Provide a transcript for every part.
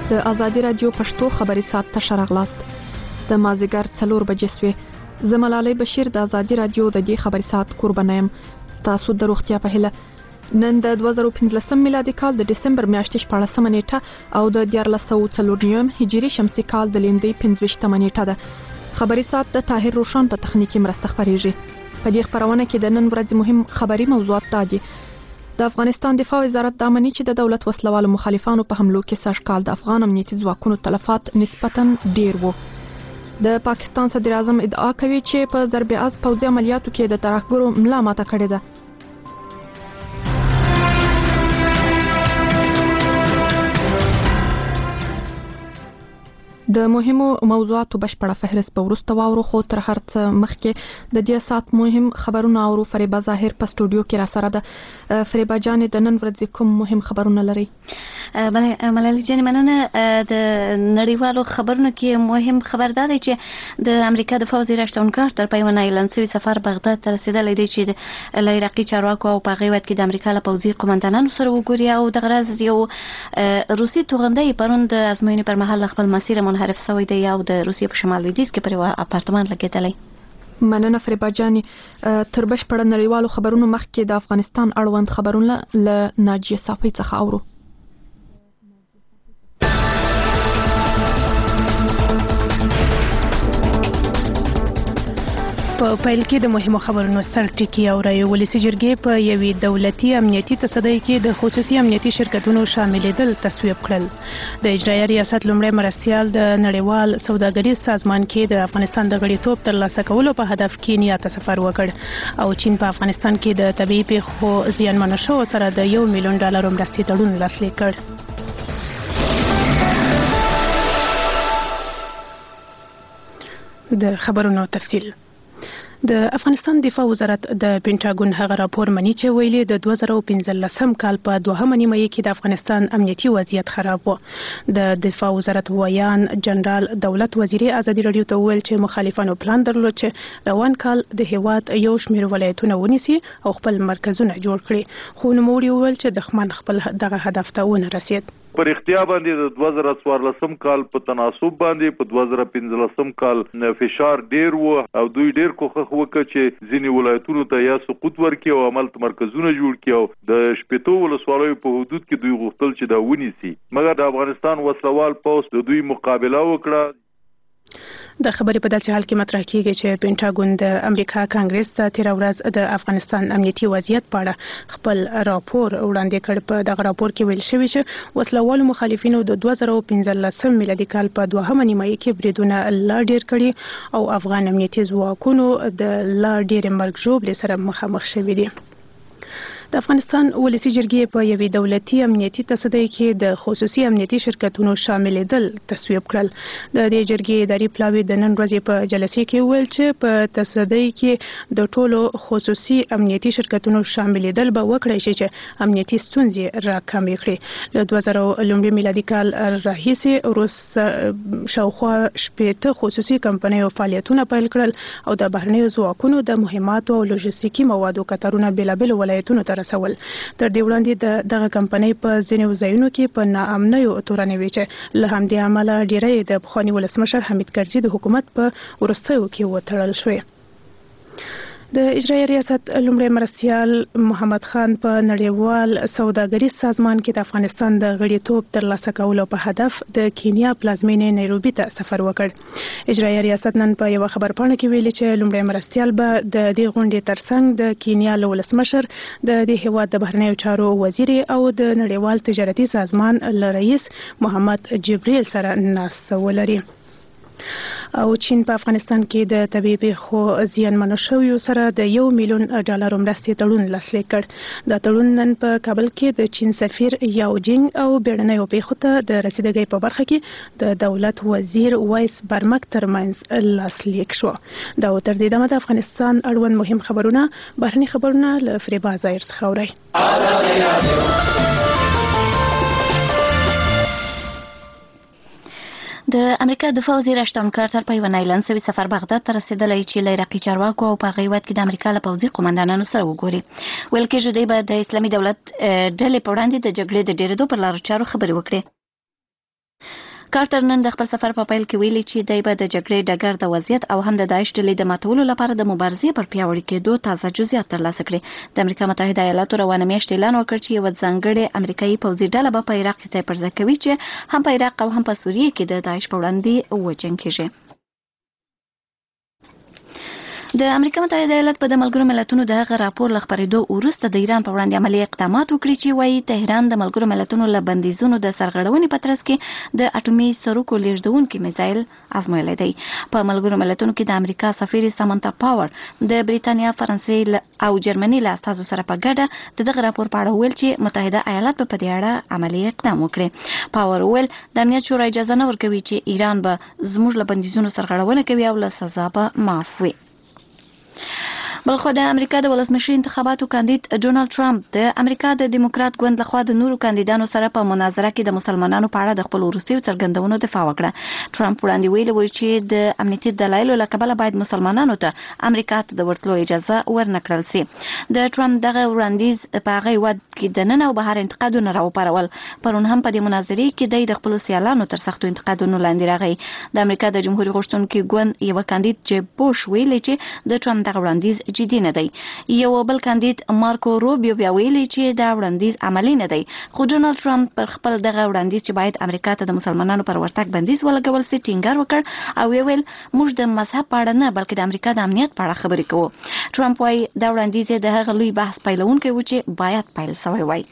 د ازادي رادیو پښتو خبري سات ته شراغلاست د مازیګر 4 بجې سوې زه ملالۍ بشیر د ازادي رادیو د دې خبري سات قربانه یم. ستاسو د روغتیا په هیله نن د 2015 میلادي کال د دسمبر میاشتې 14 نیټه او د 1440 هجری شمسي کال د لیندۍ 15 نیټه ده. خبري سات د طاهر روشن په تخنیکی مرسته خبريږي. په دې خبرونه کې د نن ورځې مهم خبري موضوعات دي. د افغانستان دفاع وزارت د امنیت چې د دولت وسلوالو مخالفانو په حملو کې سږ کال د افغان امنیتي ځواکونو تلفات نسبتاً ډیر وو. د پاکستان صدر اعظم ادعا کوي چې په ضرب عزم پوځي عملیاتو کې د ترهګرو ملا ماته کړې ده. د مهمو موضوعاتو بشپړه فهرست به وروسته واورو، خو تر هر څه مخکې د دې سات مهم خبرونه اورو. فریبا ظاهر په سټوډیو کې را سره ده. فریبا جانې د نن ورځې کوم مهم خبرونه لري؟ ملالۍ جانې مننه. د نړیوالو خبرونو کې مهم خبر دا دی چې د امریکا دفاع وزیر اشتون کارتر په یو اعلان شوي سفر بغداد ته رسیدلی دی چې له عراقي چارواکو او په هغې هېواد کې د امریکا له پوځي قومندانانو سره وګوري. او دغه راز یو روسي توغندی پرون د ازموینې پر مهال خپل مسیر منحرف شوی دی او د روسیې په شمال لویدیځ کې پر یو اپارتمان لګېدلی. مننه فریبا جانې. تر بشپړه نړیوالو خبرونو مخکې د افغانستان اړوند خبرونه له ناجیه صافی څخه اورو. په پیل کې د مهمو خبرونو سر ټکی اورئ. ولسي جرګې په یوې دولتي امنیتي تصدۍ کې د خصوصي امنیتي شرکتونو شاملېدل تصویب کړل. د اجرایه ریاست لومړی مرستیال د نړیوال سوداګریز سازمان کې د افغانستان د غړیتوب ترلاسه کولو په هدف کینیا ته سفر وکړ او چین په افغانستان کې د طبیعي پیښو زیانمنو شوو سره د $1 میلیون مرستې تړون لاسلیک کړ. د خبرونو تفصیل. د افغانستان دفاع وزارت د پینټاګون هغه راپور مني چې ویلي د 2015 کال په 2مه نیمه کې د افغانستان امنیتي وضعیت خراب و. د دفاع وزارت ویان جنرال دولت وزیري ازادي رادیو ته ویل چې مخالفانو پلان درلود چې روان کال د هیواد یو شمېر ولایتونه ونیسي او خپل مرکزونه جوړ کړي، خو نوموړي ویل چې دښمن خپل دغه هدف ته ونه رسید. پر اختیار باندې د 2014 کال په تناسب باندې په 2015 کال فشار ډیر وو او دوی ډیر کوښښ وکړ چې ځینې ولایتونو ته یا سقوط ورکړي او عمل مرکزونه جوړ کړي او د شپېتو ولسوالیو په حدود کې دوی غوښتل چې دا ونیسي، مګر د افغانستان وسلوال پوځ د دوی مقابله وکړه. د خبرې په داسې حال کې مطرح کیږي چې پینټاګون د امریکا کانګرس ته تیر ورځ د افغانستان امنیتي وضعیت په اړه خپل راپور وړاندې کړ. په دغه راپور کې ویل شوی چې وسلوالو مخالفینو د 2015 میلادي کال په 2مه نیمه کې بریدونه لا ډیر کړي او افغان امنیتي ځواکونو د لا ډیر مرګ ژوبلې سره مخامخ شوي دي. د افغانستان ولسي جرګې په یوې دولتي امنیتي تصدۍ کې د خصوصي امنیتي شرکتونو شاملېدل تصویب کړل. د دې جرګې اداري پلاوي د نن ورځې په جلسې کې ویل چې په تصدۍ کې د ټولو خصوصي امنیتي شرکتونو شاملېدل به وکړای شي چې امنیتي ستونزې راکمې کړي. له 2000 میلادي کال راهیسې وروسته شاوخوا 80 خصوصي کمپنیو فعالیتونه پیل کړل او د بهرنیو ځواکونو د مهماتو او لوژستیکي موادو کتارونه بېلابېلو ولایتونو ته رسول. تر دې وړاندې دغه کمپنۍ په ځینو ځایونو کې په ناامنیو تورنې وې چې له همدې امله ډېری د پخواني ولسمشر حمید کرزي د حکومت په وروستیو کې وتړل شوې. د اجرایه ریاست لومړی مرستیال محمد خان په نړیوال سوداګریز سازمان کې د افغانستان د غړیتوب ترلاسه کولو په هدف د کینیا پلازمینې نیروبي ته سفر وکړ. اجرایه ریاست نن په یو خبرپاڼه کې ویلي چې لومړی مرستیال به د دې غونډې ترڅنګ د کینیا له ولسمشر، د دې هیواد د بهرنیو چارو وزیر او د نړیوال تجارتي سازمان له رئیس محمد جبریل سره ناسته ولري. او چین په افغانستان کې د طبیعي پیښو زیانمنو شویو سره د $1 میلیون مرستې تړون لاسلیک کړ. دا تړون نن په کابل کې د چین سفیر یاو جینګ او بیړنیو پیښو ته د رسیدګۍ په برخه کې د دولت وزیر وایس برمک ترمنځ لاسلیک شو. دا تر دې دمه د افغانستان اړوند مهم خبرونه بهرني خبرونه له فریبا ظاهر څخه اورئ. د امریکا دفاع وزیر اشتون کارتر په یو اعلان شوي سفر بغداد ته رسیدلی چې له عراقي چارواکو او په هغې هېواد کې د امریکا له پوځي قومندانانو سره وګوري. ویل کېږي دوی به د اسلامي دولت ډلې په وړاندې د جګړې د ډېرېدو پر لارو چارو خبرې وکړي. کارټر نن د خپل سفر په پیل کې ویلي چې دی به د جګړې ډګر د وضعیت او هم د داعش ډلې د ماتولو لپاره د مبارزې پر پیاوړي کېدو تازه جزئیات ترلاسه کړي. د امریکا متحده ایالاتو روانه میاشت اعلان وکړ چې یوه ځانګړې امریکایي پوځي ډله به په عراق کې ځای پر ځای کوي چې هم په عراق او هم په سوریه کې د داعش په وړاندې وجنګېږي. د امریکا متحده ایالات په د ملګرو ملتونو د هغه راپور له خپرېدو وروسته د ایران په وړاندې عملي اقدامات وکړي چې وایي تهران د ملګرو ملتونو له بندیزونو د سرغړونې په ترڅ کې د اټومي سرکو لیږدونکي میزایل ازمویلی دی. په ملګرو ملتونو کې د امریکا سفیر سامنتا پاور د بریتانیا، فرانسې او جرمني له استازو سره په ګډه د دغه راپور په اړه ویل چې متحده ایالات په دې اړه عملي اقدام وکړي. پاور ویل د امنیت شورا اجازه نه ورکوي چې ایران به زموږ له بندیزونو سرغړونه کوي او له سزا به معاف وي. بلخو د امریکا د ولسمشر انتخاباتو کاندید ډونالد ټرمپ د امریکا د دیموکرات ګوند لخوا د نورو کاندیدانو سره په مناظره کې د مسلمانانو په اړه د خپل وروستیو څرګندونو دفاع وکړه. ټرمپ وړاندې ویلي و چې د امنیتي دلایلو له کبله باید مسلمانانو ته امریکا ته د ورتلو اجازه ورنکړل سي. د ټرمپ دغه وړاندیز په هغه هیواد کې د نن او بهر انتقادونه راوپارول. پرون هم په دې مناظرې کې د خپلو سیالانو تر سختو انتقادونو لاندې راغی. د امریکا د جمهوریت غوښتونکي ګوند یو کاندید جیب بوش ویلي چې د ټرمپ دغه وړاندیز جدي نه دی. یو بل کاندید مارکو روبیو بیا ویلي چې دا وړاندیز عملی نه دی. خو ډونالد ټرمپ پر خپل دغه وړاندیز چې باید امریکا ته د مسلمانانو پر ورتګ بندیز ولګول سي ټینګار وکړ او ویل موږ د مذهب په اړه نه بلکې د امریکا د امنیت په اړه خبرې کوو. ټرمپ وايي دا وړاندیز د هغه لوی بحث پیلونکی و چې باید پیل شوی وای.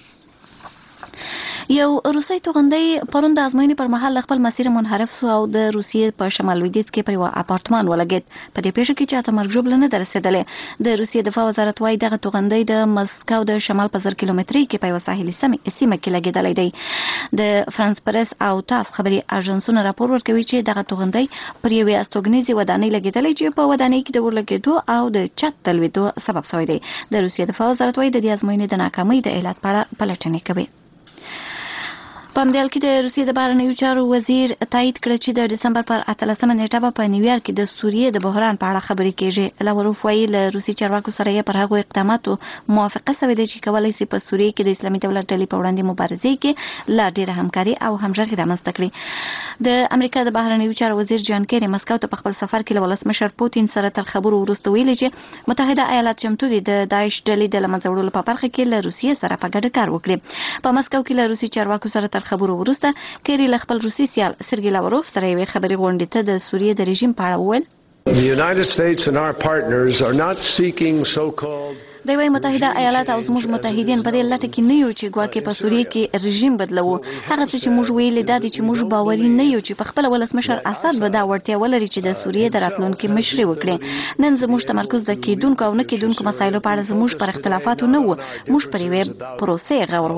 یو روسي توغندۍ پرون د ازموینې پر مهال خپل مسیر منحرف سو او د روسیې په شمال لویدیځ کې پر یو اپارتمان ولګید. په دې پیښه کې چاته مرګ ژوبله نه درسېدلې. د روسیې دفاع وزارت وايي دغه توغندۍ د مسکو د شمال په 1000 کیلومتري کې په یو ساحلي سیمه کې لګېدلې دی. د فرانس پریس او تاس خبري اژانسونه راپور ورکوي چې دغه توغندۍ پر یوې استوګنیزې ودانۍ لګېدلې چې په ودانۍ کې د ورلګېدو او د چت د لوېدو سبب شوی دی. د روسیې دفاع وزارت وايي د دې ازموینې د ناکامۍ د علت په اړه پلټنې کوي. په همدې حال کې د روسیې د بهرنیو چارو وزیر تایید کړ چې د ډسمبر پر 18مه نیټه به په نیویارک کې د سوریې د بحران په اړه خبرې کیږي. لاوروف وايي له روسي چارواکو سره یې پر هغو اقداماتو موافقه شوې ده چې کولی شي په سوریې کې د اسلامي دولت ډلې په وړاندې مبارزې کې لا ډېره همکاري او همغږي رامنځته کړي. د امریکا د بهرنیو چارو وزیر جان کیری مسکو ته په خپل سفر کې له ولسمشر پوتین سره تر خبرو وروسته ویلي چې متحده ایالات چمتو دي د داعش ډلې د له منځه وړلو په برخه کې له روسیې سره په ګډه کار وکړي. په مسکو کې له روسي چارواکو سره تر خبرو وروسته کیری له خپل روسي سیال سرګی لاوروف سره یې خبري غونډې ته د سوریې د رژیم په اړه وویل. The United States and our partners are not seeking so-called د وای متحده ایالات او زموږ متحدین په دې لټه کې نه یو چې ګواکې په سوریې کې رژیم بدلو. هغه څه چې موږ ویلي دا دي چې موږ باوري نه یو چې په خپل ولسمشر اسد به دا وړتیا ولري چې د سوریې د راتلونکي مشري وکړي. نن زموږ تمرکز د کېدونکو او نه کېدونکو مسایلو په اړه زموږ پر اختلافاتو نه و. موږ پر یوې پروسې غور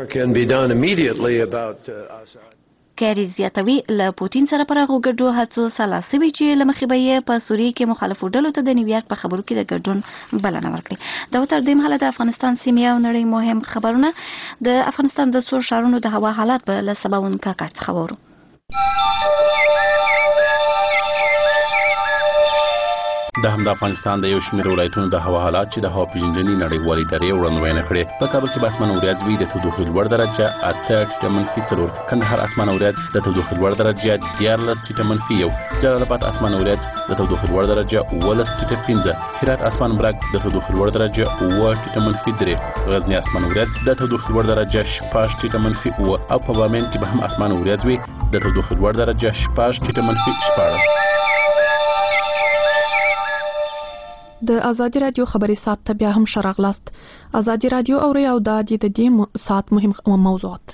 وکړ. کیری زیاتوي له پوتین سره پر هغو ګډو هڅو سلا سوي چې له مخې به یې په سوریې کې مخالفو ډلو ته د نیویارک په خبرو کې د ګډون بلنه ورکړي. دا تر دې مهاله د افغانستان سیمې او نړۍ مهم خبرونه. د افغانستان د څو ښارونو د هوا حالات به له سباوون کاکړ څخه وورو. د هم د افغانستان د یو شمېر ولایتونو د هوا حالات چې د هوا پیژندنې نړیوالې ادارې وړاندوینه کړې. په کابل کې به اسمان وريځ وي، د تودوخې لوړ درجه 8-4. کندهار اسمان وريځ د تودوخې لوړ درجه 14-1. جلال آباد اسمان وريځ د تودوخې لوړ درجه 15-5. هرات اسمان برګ د تودوخې لوړ درجه 8-3. غزنی اسمان وريځ د تودوخې لوړ درجه 8-4. او په بامیان کې به هم اسمان وريځ وي، د تودوخې لوړ درجه 8-4. د ازادي رادیو خبري سات ته بیا هم شراغلاست. ازادي رادیو اوري او د دې سات مهم موضوعات.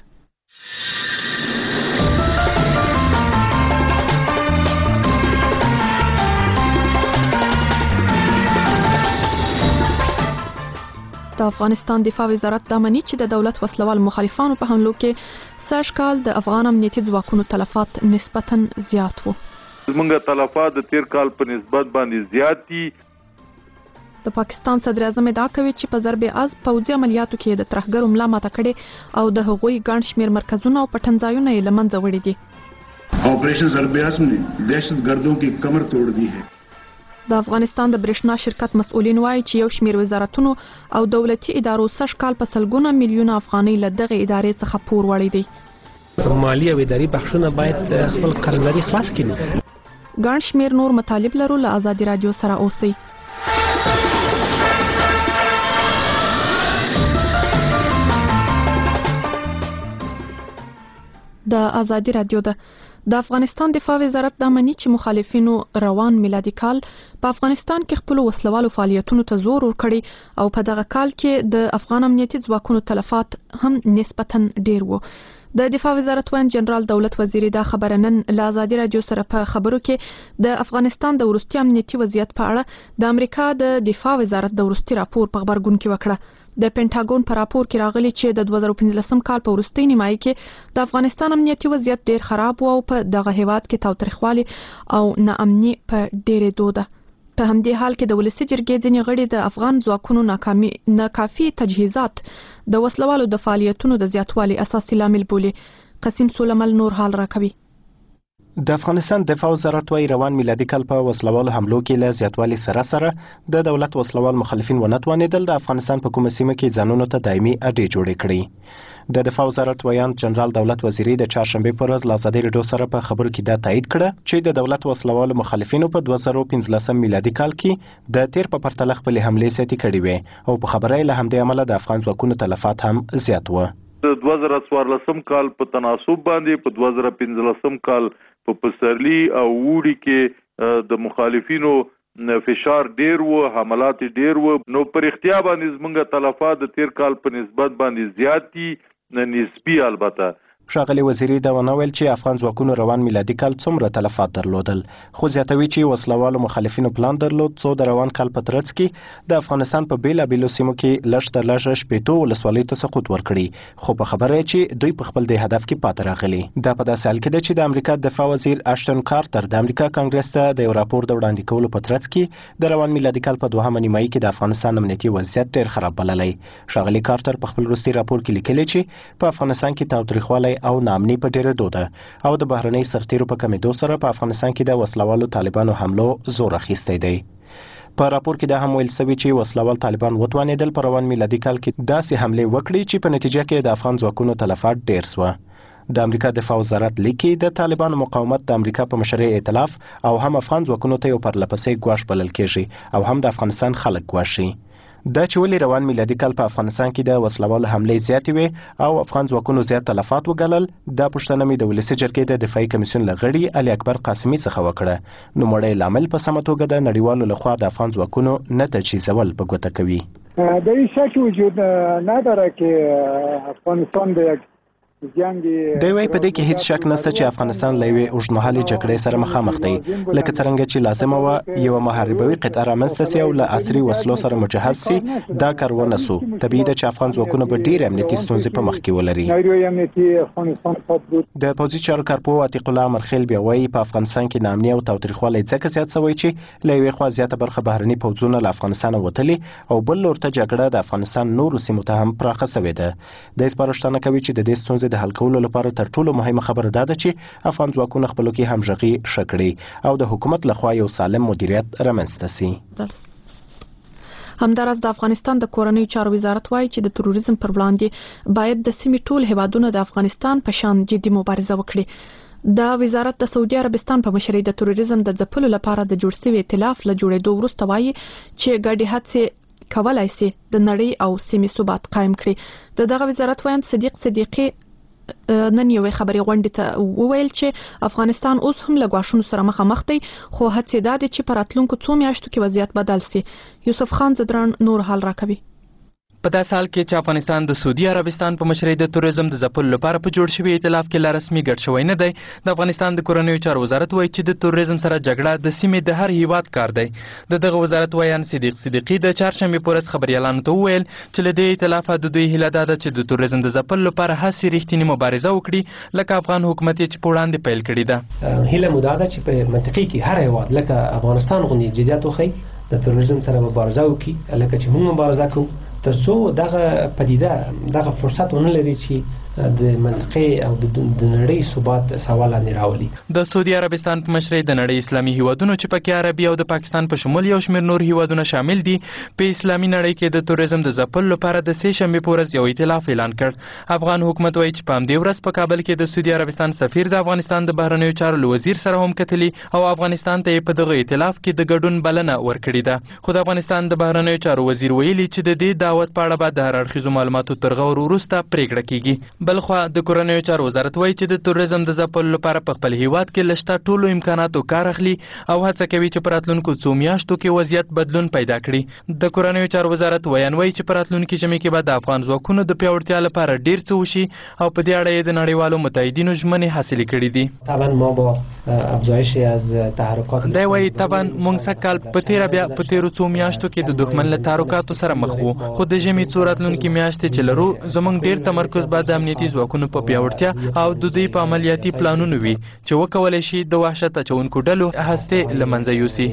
د افغانستان دفاع وزارت دا مني چې د دولت وسلوال مخالفانو په حملو کې سږ کال د افغان امنیتي ځواکونو تلفات نسبتاً زیات وو. زمونږ تلفات د تیر کال په نسبت باندې زیات دي. د پاکستان صدر اعظم ادعا کوي چې په ضرب از پوځي عملیاتو کې د ترهګرو ملا ماته کړي او د هغوی ګڼ شمېر مرکزونه او پټنځایونه یې له منځه وړي دي. Operation ضرب अज़म ने दहशतगर्दों की कमर तोड़ दी है. د افغانستان د برېښنا شرکت مسؤلین وایي چې یو شمېر وزارتونو او دولتي ادارو سږ کال په سلګونه میلیونه افغانۍ له دغه ادارې څخه پور وړی دی. مالی او اداري بخشونه باید خپل قرضداري خلاص کړي. ګڼ شمېر نور مطالب لرو له ازادي رادیو سره اوسئ. د ازادي رادیو د افغانستان دفاع وزارت د امنیتي چې مخالفینو روان میلادي کال په افغانستان کې خپل وسلوالو فعالیتونو ته زور ورکړي او په دغه کال کې د افغان امنیتي ځواکونو تلفات هم نسبتاً ډیر وو. د دفاع وزارت وایي جنرال دولت وزیری دا خبره نن له ازادي رادیو سره په خبرو کې د افغانستان د وروستي امنیتي وضعیت په اړه د امریکا د دفاع وزارت د وروستي راپور په خبرګون کې وکړه. د پینټاګون په راپور کې راغلي چې د 2015 کال په وروستي نیمایي کې د افغانستان امنیتي وضعیت ډیر خراب و او په دغه هیواد کې تاوتریخوالي او ناامني په ډیرېدو ده. په همدې حال کې د ولسي جرګې ځینې غړي د افغان ځواکونو ناکافي تجهیزات د وسلوالو د فعالیتونو د زیاتوالي اساسي لامل بولي. قسیم سولمل نور حال راکوي. د افغانستان دفاع وزارت وايي روان میلادي کال په وسلوالو حملو کې له زیاتوالي سره د دولت وسلوال مخالفین ونه توانېدل د افغانستان په کومه سیمه کې ځانونو ته دایمي اډې جوړې کړې. د دفاع وزارت ویان جنرال دولت وزیری د چهارشنبه پر ورځ له ازادي رادیو سره په خبرو کې دا تایید کړه چې د دولت وسلوالو مخالفینو په 2015 میلادي کال کې د تیر په پرتله خپل حملې زیاتې کړې وې او په خبره له همدې عمله د افغان ځواکونو تلفات هم زیات و. 2014 کال په تناسب باندې په 2015 کال په پسرلی او وړي کې د مخالفینو فشار ډیر و، حملات ډیر و، نو پر اختیار باندې زمونږ تلفات د تیر کال په نسبت باندې زیات دي، نسبی البته. ښاغلي وزیری دا ونویل چې افغان ځواکونو روان میلادي کال څومره تلفات درلودل، خو زیاتوي چې وسلوالو مخالفینو پلان درلود څو د روان کال په ترڅ کې د افغانستان په بیلابیلو سیمو کې لږ تر لږه 15 ولسوالیو ته سقوط ورکړي، خو په خبره چې دوی په خپل د هدف کې پاتې راغلي. دا په داسې حال کې ده چې د امریکا دفاع وزیر اشټن کارتر د امریکا کانګرس ته د یو راپور د وړاندې کولو په ترڅ کې د روان میلادي کال په دوهمه نیمایي کې د افغانستان امنیتي وضعیت ډېر خراب بللی. ښاغلي کارتر په خپل وروستي راپور کې لیکلي چې په افغانستان کې تاوتریخوالی او ناامني په ډېرېدو ده او د بهرنۍ سرتیرو په کمېدو سره په افغانستان کې د وسلوالو طالبانو حملو زور اخیستی دی. په راپور کې دا هم ویل شوي چې وسلوال طالبان وتوانېدل په روان میلادي کال کې داسې حملې وکړي چې په نتیجه کې د افغان ځواکونو تلفات ډېر سوه. د امریکا دفاع وزارت لیکي د طالبانو مقاومت د امریکا په مشرۍ ائتلاف او هم افغان ځواکونو ته یو پرلپسې ګواښ بلل کېږي او هم د افغانستان خلک ګواښي. دا چې ولې روان میلادي کال په افغانستان کې د وسلوالو حملې زیاتې وې او افغان ځواکونو زیات تلفات وګالل، دا پوښتنه مې د ولسي جرګې د دفاعي کمیسیون له غړي علي اکبر قاسمي څخه وکړه. نوموړی لامل په سمه توګه د نړیوالو لخوا د افغان ځواکونو نه تجهیزول په ګوته کوي. در این شک وجود نداره که افغانستان به یک دی وايي په دې کې هیڅ شک نشته چې افغانستان له یوې اوږدمهالې جګړې سره مخامخ دی، لکه څرنګه چې لازمه وه یوه محاربوي قطعه رامنځته سي او له عصري وسلو سره مجهز سي. دا کار ونه سو. طبیعي ده چې افغان ځواکونه به ډېرې امنیتي ستونزې په مخ کې ولري. د پوځي چارو کارپوه عتیق الله مرخیل بیا وایي په افغانستان کې ناامني او تاوتریخوالی ځکه زیات شوی چې له یوې خوا زیاته برخه بهرني پوځونه له افغانستانه وتلي او بل لور ته جګړه د افغانستان نورو سیمو ته هم پراخه شوې ده. دی سپارښتنه کوي چې د دې ستونزې د حل کولو لپاره تر ټولو مهمه خبره دا ده چې افغان ځواکونه خپلو کې همغږي ښه کړي او د حکومت لخوا یو سالم مدیریت رامنځته سي. همداراز د افغانستان د کورنیو چارو وزارت وایي چې د تروریزم پر وړاندې باید د سیمې ټول هیوادونه د افغانستان په شان جدي مبارزه وکړي. دا وزارت د سعودي عربستان په مشرۍ د تروریزم د ځپلو لپاره د جوړ شوي ائتلاف له جوړېدو وروسته وایي چې ګډې هڅې کولای شي د نړۍ او سیمې ثبات قائم کړي. دغه وزارت وایي صدیق صدیقي نن یوې خبري غونډې ته وویل چې افغانستان اوس هم له ګواښونو سره مخامخ دی، خو هڅې دا دي چې په راتلونکو څو میاشتو کې وضعیت بدل شي. یوسف خان زدران نور حال راکوي. په داسې حال کې چې افغانستان د سعودي عربستان په مشرۍ د تروریزم د ځپلو لپاره په جوړ شوي ائتلاف کې لا رسمي ګډ شوی نه دی، د افغانستان د کورنیو چارو وزارت وایي چې د تروریزم سره جګړه د سیمې د هر هیواد کار دی. دغه وزارت وایي صدیق صدیقي د چهارشنبې په ورځ خبریالانو ته وویل چې له دې ائتلاف د دوی هیله دا ده چې د تروریزم د ځپلو لپاره هسې رښتینې مبارزه وکړي لکه افغان حکومت چې په وړاندې پیل کړې ده. هیله مو دا ده چې په منطقې کې هر هیواد لکه افغانستان غوندې جدیت وښیي، د تروریزم سره مبارزه وکړي لکه چې موږ مبارزه کوو، ترڅو دغه پدیده دغه فرصت ونه لري چې د منطقې او د نړۍ ثبات سوال باندې راولي. د سعودي عربستان په مشرۍ د نړۍ اسلامي هیوادونو چې پکې عربي او د پاکستان په شمول یو شمېر نور هیوادونه شامل دي په اسلامي نړۍ کې د توریزم د ځپلو لپاره د سې شنبې په ورځ یو ائتلاف اعلان کړ. افغان حکومت وایي چې په همدې ورځ په کابل کې د سعودي عربستان سفیر د افغانستان د بهرنیو چارو له وزیر سره هم کتلي او افغانستان ته په دغه ائتلاف کې د ګډون بلنه ورکړې ده. خو د افغانستان د بهرنیو چارو وزیر ویلي چې د دې دعوت په اړه به د هر اړخیزو معلوماتو تر غور وروسته پریکړه کیږي. بلخوا د کورنیو چارو وزارت وایي چې د توریزم د ځپلو لپاره په خپل هیواد کې له شته ټولو امکاناتو کار اخلي او هڅه کوي چې په راتلونکو څو میاشتو کې وضعیت بدلون پیدا کړي. د کورنیو چارو وزارت ویان وایي چې په راتلونکي ژمي کې به د افغان ځواکونو د پیاوړتیا لپاره ډیر څه وشي او په دې اړه یې د نړیوالو متحدینو ژمنې حاصلې کړې دي. طبعا ما با افزایش از تحرکات دی وایي طبعا موږ سږکال په تیره بیا په تیرو څو میاشتو کې د دښمن له تحرکاتو سره مخ وو، خو د ژمي څو راتلونکي میاشتې چې لرو زموږ ډیر تمرکز به د امنیتي ځواکونو په پیاوړتیا او د دوی په عملیاتي پلانونو وي چې وکولای شي د وحشت اچونکو ډلو هستې له منځه یوسي.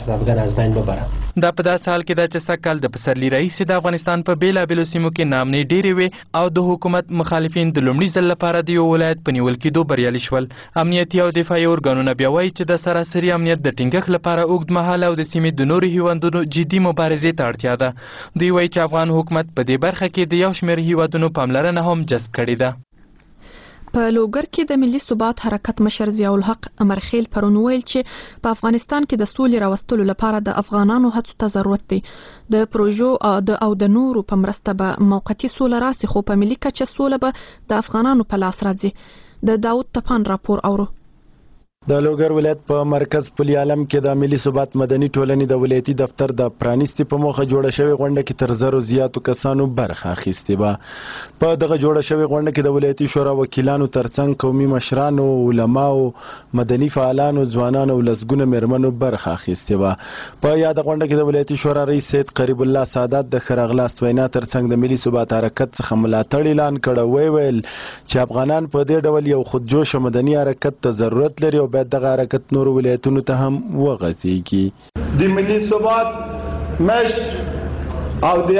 دا په داسې حال کې ده چې سږکال د پسرلي راهیسې د افغانستان په بېلابېلو سیمو کې نامنې ډېرې وې او د حکومت مخالفین د لومړي ځل لپاره د یو ولایت په نیول کېدو بریالي شول. امنیتي او دفاعي ارګانونه بیا وایي چې د سراسري امنیت د ټینګښت لپاره اوږدمهاله او د سیمې د نورو هیوادونو جدي مبارزې ته اړتیا ده. دوی وایي چې افغان حکومت په دې برخه کې د یو شمېر هیوادونو پاملرنه هم جذب کړې ده. په لوګر کې د ملي ثبات حرکت مشر ضیاء الحق امرخیل پرون ویل چې په افغانستان کې د سولې راوستلو لپاره د افغانانو هڅو ته ضرورت دی. د پروژو او د نورو په مرسته به موقتي سوله راسي، خو په ملي کچه سوله به د افغانانو په لاس راځي. د داود تپان راپور اورو. د لوګر ولایت په مرکز پلی عالم کې د ملي ثبات مدني ټولنې د ولایتي دفتر د پرانیستي په موخه جوړه شوې غونډه کې تر زرو زیاتو کسانو برخه اخیستې وه. په دغه جوړه شوې غونډه کې د ولایتي شورا وکیلانو ترڅنګ قومي مشرانو، علماو، مدني فعالانو، ځوانانو او لسګونه میرمنو برخه اخیستې وه. په یاده غونډه کې د ولایتي شورا رئیس سید قریب الله سادات د ښه راغلاست وینا ترڅنګ د ملي ثبات حرکت څخه ملاتړ اعلان کړ. ویل چې افغانان په دې ډول یو خودجوشه مدني حرکت ته ضرورت لري او باید دغه حرکت نورو ولایتونو ته هم وغځېږي. د ملي ثبات مشر او د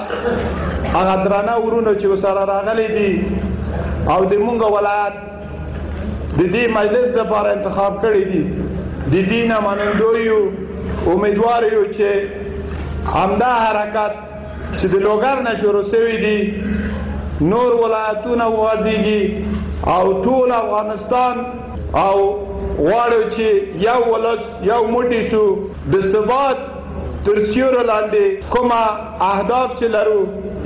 هغه درانه ورونه چې ورسره راغلي دي او د مونږ ولایت د دې مجلس لپاره انتخاب کړي دي، د دې نه منندوی یو، امیدوار یو چې همدا حرکت چې د لوګر نه شروع شوی دی نور ولایتونه وغځېږي او ټول افغانستان او غواړو چې یو ولس یو موټی شو د ثبات تر سیوري لاندې کومه اهداف چې لرو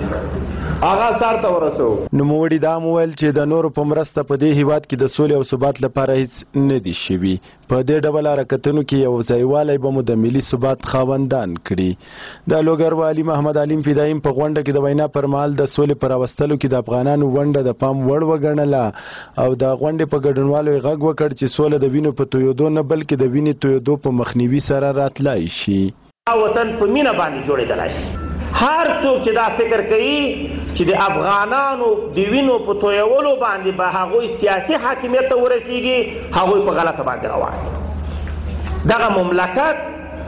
هغه سر ته ورسو. نوموړي دا وویل چې د نورو په مرسته په دې هیواد کې د سولې او ثبات لپاره هیڅ نه دي شوي. په دې ډول حرکتونو کې یو ځایوالی به مو د ملي ثبات خاوندان کړي. د لوګر والي محمد علیم فدایم په غونډه کې د وینا پر مهال د سولې په راوستلو کې د افغانانو ونډه د پام وړ وګڼله او د غونډې په ګډونوالو یې غږ وکړ چې سوله د وینو په تویېدو نه بلکې د وینې تویېدو په مخنیوي سره راتلای شي. وطن په مینه باندې جوړېدلی شي. هر څوک چې دا فکر کوي چې د افغانانو د وینو په تویولو باندې به هغوی سیاسي حاکمیت ته ورسیږي هغوی په غلطه باندې روان. دغه مملکت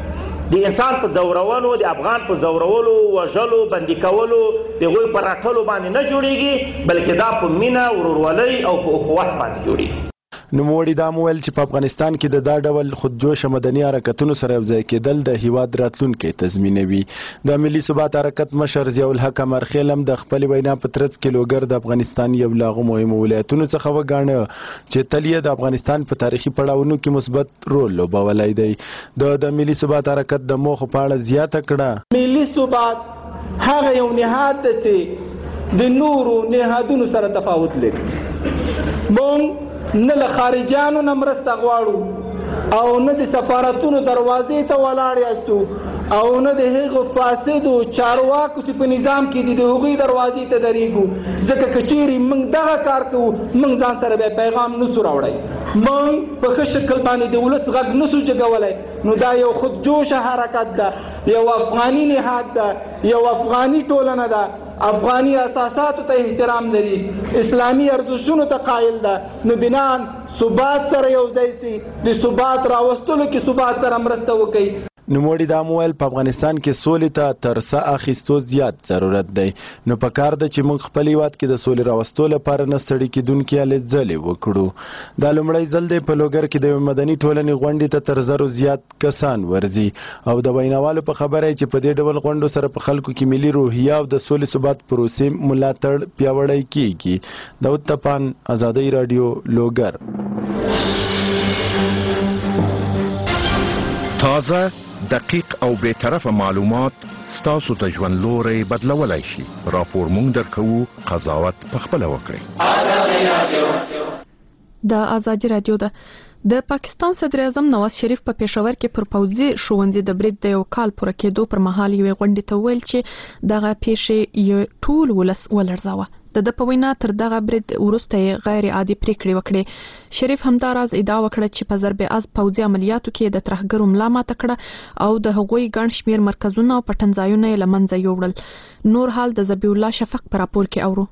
د انسان په زورولو، د افغان په زورولو، وژلو، بندي کولو، د هغوی په راټولو باندې نه جوړیږي بلکې دا په مینه، ورورولۍ او په اخوت باندې جوړیږي. نوموړي دا وویل چې په افغانستان کې د دا ډول خودجوشه مدني حرکتونو سره یوځای کېدل د هیواد راتلونکی تضمینوي. د ملي ثبات حرکت مشر ضیاء الحق امرخیل هم د خپلې وینا په ترڅ کې لوګر د افغانستان یو له هغو مهمو ولایتونو څخه وګاڼه چې تل یې د افغانستان په تاریخي پړاوونو کې مثبت رول لوبولی دی. د ملي ثبات حرکت د موخو په اړه زیاته کړه. ملي ثبات هغه یو نهاد دی چې د نورو نهادونو سره تفاوت لري. مونږ نه له خارجیانو نه مرسته غواړو او نه د سفارتونو دروازې ته ولاړ یاستو او نه د هغو فاسدو چارواکو چې په نظام کې دي د هغوی دروازې ته درېږو. ځکه که چیرې موږ دغه کار کوو موږ ځان سره بیا پیغام نسو راوړی، موږ په ښه شکل باندې د ولس غږ نسو جګولی. نو دا یو خودجوشه حرکت ده، یو افغاني نهاد ده، یو افغاني ټولنه ده، افغاني اساساتو ته احترام لري، اسلامي ارزښتونو ته قایل ده. نو بنان ثبات سره یو ځای سي، د ثبات راوستلو کې ثبات سره مرسته وکړي. نوموړي دا وویل په افغانستان کې سولې ته تر سا اخیستو زیات ضرورت دی نو په کار ده چې موږ خپل هیواد کې د سولې راوستو لپاره نه ستړي کېدونکې هلې ځلې وکړو دا لومړی ځل دی په لوګر کې د یوې مدني ټولنې غونډې ته تر 1000 زیات کسان ورځي او د ویناوالو په خبره چې په دې ډول غونډو سره په خلکو کې ملي روحیه او د سولې ثبات پروسې ملاتړ پیاوړی کیږي. داود تپان، ازادي رادیو، لوګر. تازه، دقیق او بی‌طرفه معلومات ستاسو ته ژوند لوري بدلولای شي. راپور مونږ درکوو، قضاوت پخپله وکړئ. د ازادي رادیو د پاکستان صدر اعظم نواز شریف په پېښور کې پر پوځي ښوونځي د برید د یو کال پوره کېدو پر مهال یوې غونډې ته وویل چې دغه پیښې یو ټول ولس ولړزاوه. د په وینا تر دغه برید وروسته غیر عادي پریکړې وکړې. شریف همداراز ادعا وکړه چې په ضرب از پوځي عملیاتو کې د ترهګرو ملا ماته کړه او د هغوی ګڼ شمیر مرکزونه او پټنځایونه یې له منځه یوړل. نور حال د ذبیح الله شفق په راپور کې اورو.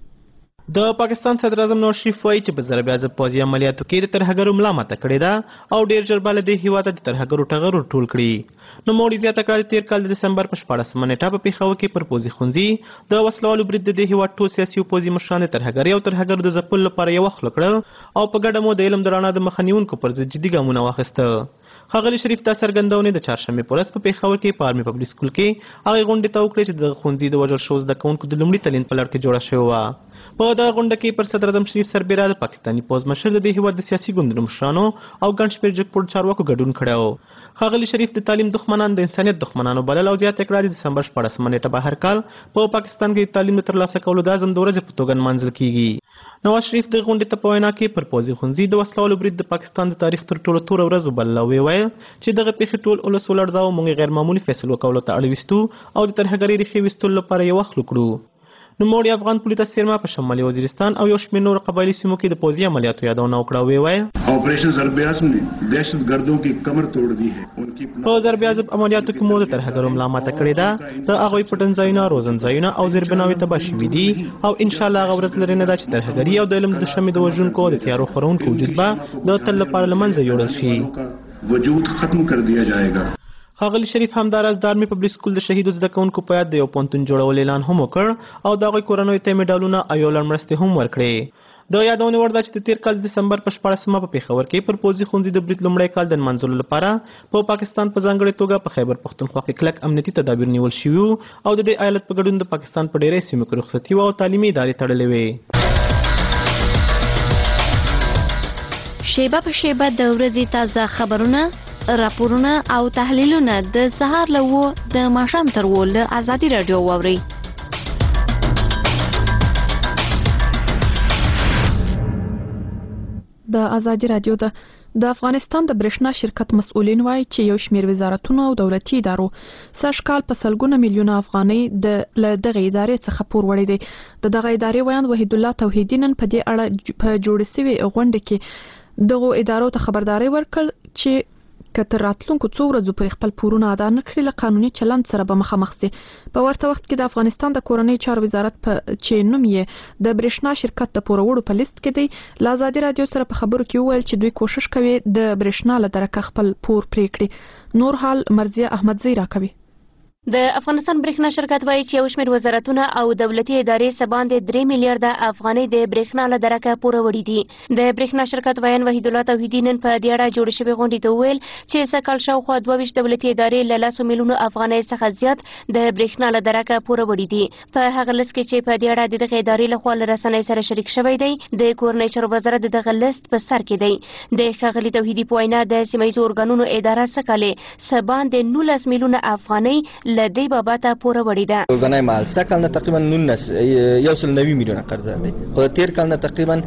د پاکستان صدر اعظم نواز شریف وایي چې په ضرب از پوځي عملیاتو کې د ترهګرو ملا ماته کړې ده او ډیر ژر به له دې هیواده د ترهګرو ټغر ټول کړي. نوموړي زیاته کړه چې تیر کال د دسمبر په 14 نیټه په پېښور کې پر پوځي ښوونځي د وسلوالو برید د دې هیواد ټول سیاسي او پوځي مشران د ترهګرۍ او ترهګرو د ځپلو لپاره یو خلک کړه او په ګډه مو د علم د رڼا د مخه نیونکو پر ضد جدي ګامونه واخیسته. ښاغلي شریف دا څرګندونې د چهارشنبې په ورځ په پېښور کې په آرمي پبلیک سکول کې هغې غونډې ته وکړې چې د ښوونځي د وژل شوو زده کوونکو د لومړي تلین په لړ کې جوړه شوې وه. په دغه غونډه کې پر صدر اعظم شریف سربېره د پاکستاني پوځ مشر د دې هیواد د سیاسي ګوندونو مشرانو او ګڼ شمېر جګپوړ چارواکو ګډون کړی و. ښاغلي شریف د تعلیم دښمنان د انسانیت دښمنانو بلل او زیاته کړه چې د دسمبر 14 نیټه به هر کال په پاکستان کې د تعلیم د ترلاسه کولو د عزم د ورځې په توګه نمانځل کیږي. نواز شریف د غونډې ته په وینا کې پر پوځي ښوونځي د وسلوالو برید د پاکستان د تاریخ تر ټولو توره ورځ وبلله او ویل چې دغه پیښې ټول ولس ولړزاوه. موږ غیر معمولي فیصلو کولو ته اړ ویستو او د ترهګرۍ ریښې ویستلو لپاره یو وخت وکړو. نوموړي افغان پولیس څیرما په شمالي وزیرستان او یو شمېر نور قبایلي سیمو کې د پوځي عملیاتو یادونه وکړه او ویل ऑपरेशन ضرب आज़म ने दहशतगर्दों की कमर तोड़ दी है. په ضرب आज़म عملیاتو کې مو د ترهګرو ملا ماته کړې ده. د هغوی پټنځایونه، روزنځایونه او زیربناوې تباه شوي دي او انشاءالله هغه ورځ لرې نه ده چې ترهګري او د علم د شمې د وژونکو د تیارو خپرونکو وجود به د تل لپاره له منځه یوړل شي. وجود ختم کر دیا جائے گا. ښاغلي شریف همداراز د آرمي پبلیک سکول د شهیدو زده کوونکو په یاد د یو پوهنتون جوړولو اعلان هم وکړ او د هغوی کورنیو ته یې مډالونه او یو لړ مرستې هم ورکړې. د یادونې وړ ده چې د تیر کال د دسمبر په 14 په پېښور کې پر پوځي ښوونځي د برید لومړی کال د نمانځلو لپاره په پاکستان په ځانګړې توګه په خیبر پښتونخوا کې کلک امنیتي تدابیر نیول شوي وو او د دې ایالت په ګډون د پاکستان په ډېرې سیمو کې رخصتي او تعلیمي ادارې تړلې وې. شیبه په شیبه د ورځې تازه خبرونه، راپورونه او تحلیلونه د سهار له 9 د ماښام تر 10 له ازادي رادیو واورئ. د ازادي رادیو د افغانستان د برېښنا شرکت مسؤلین وایي چې یو شمېر وزارتونو او دولتي ادارو سږکال په سلګونه میلیونه افغانۍ له دغه ادارې څخه پور وړی دی. د دغه ادارې ویاند وحید الله توحیدي نن په دې اړه په جوړې شوې غونډه کې دغو ادارو ته خبرداری ورکړ چې که تر راتلونکو څو ورځو پورې خپل پورونه ادا نه کړي له قانوني چلند سره به مخامخ سي. په ورته وخت کې د افغانستان د کورنۍ چارو وزارت چې نوم یې د برېښنا شرکت د پورولو په لیست کې دی له ازادي رادیو سره په خبرو کې وویل چې دوی کوشش کوي د برېښنا له درکه خپل پور پرې کړي. نور حال مرضیه احمدزی راکوي. د افغانستان برېښنا شرکت وایي چې یو شمېر وزارتونه او دولتي ادارې سباندې 3 میلیارډه افغانۍ د برېښنا له درکه پوره وړي دي. د برېښنا شرکت ویاند وحید الله توحیدي نن په دې اړه جوړې شوې غونډې ته وویل چې سږکال شاوخوا 22 دولتي ادارې له 100 میلیونو افغانۍ څخه زیات د برېښنا له درکه پوره وړي دي. په هغه لیست کې چې په دې اړه د دغه ادارې لخوا له رسنۍ سره شریک شوی دی د کورنۍ چارو وزارت دغه لیست په سر کې دی. د ښاغلي توحیدي په وینا د سیمه ییزو ارګانونو اداره سږکال سباندې 19 میلیونه افغانۍ له دې بابته پوره وړي ده. ورګنای مال سکل نه تقریبا 19 میلیونه قرض دی. خو تیر کال نه تقریبا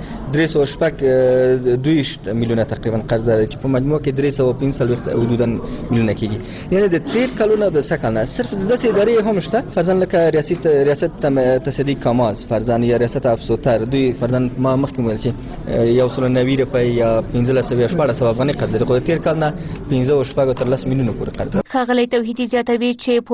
302 میلیونه تقریبا قرض دی چې په مجموع کې 315 حدودا میلیونه کېږي. یعنی د تیر کالونو د سکل نه صرف د ادارې هم شته فرضاً لکه ریاست تصدیق کاماز فرضاً یا ریاست افسوتر دوی فرضاً ما مخکې ویل چې 190 روپۍ یا 1514 افغانۍ قرض دی. خو تیر کال نه 15 تر 10 میلیونه پورې قرض. ښاغلی توحیدي زیاتوي چې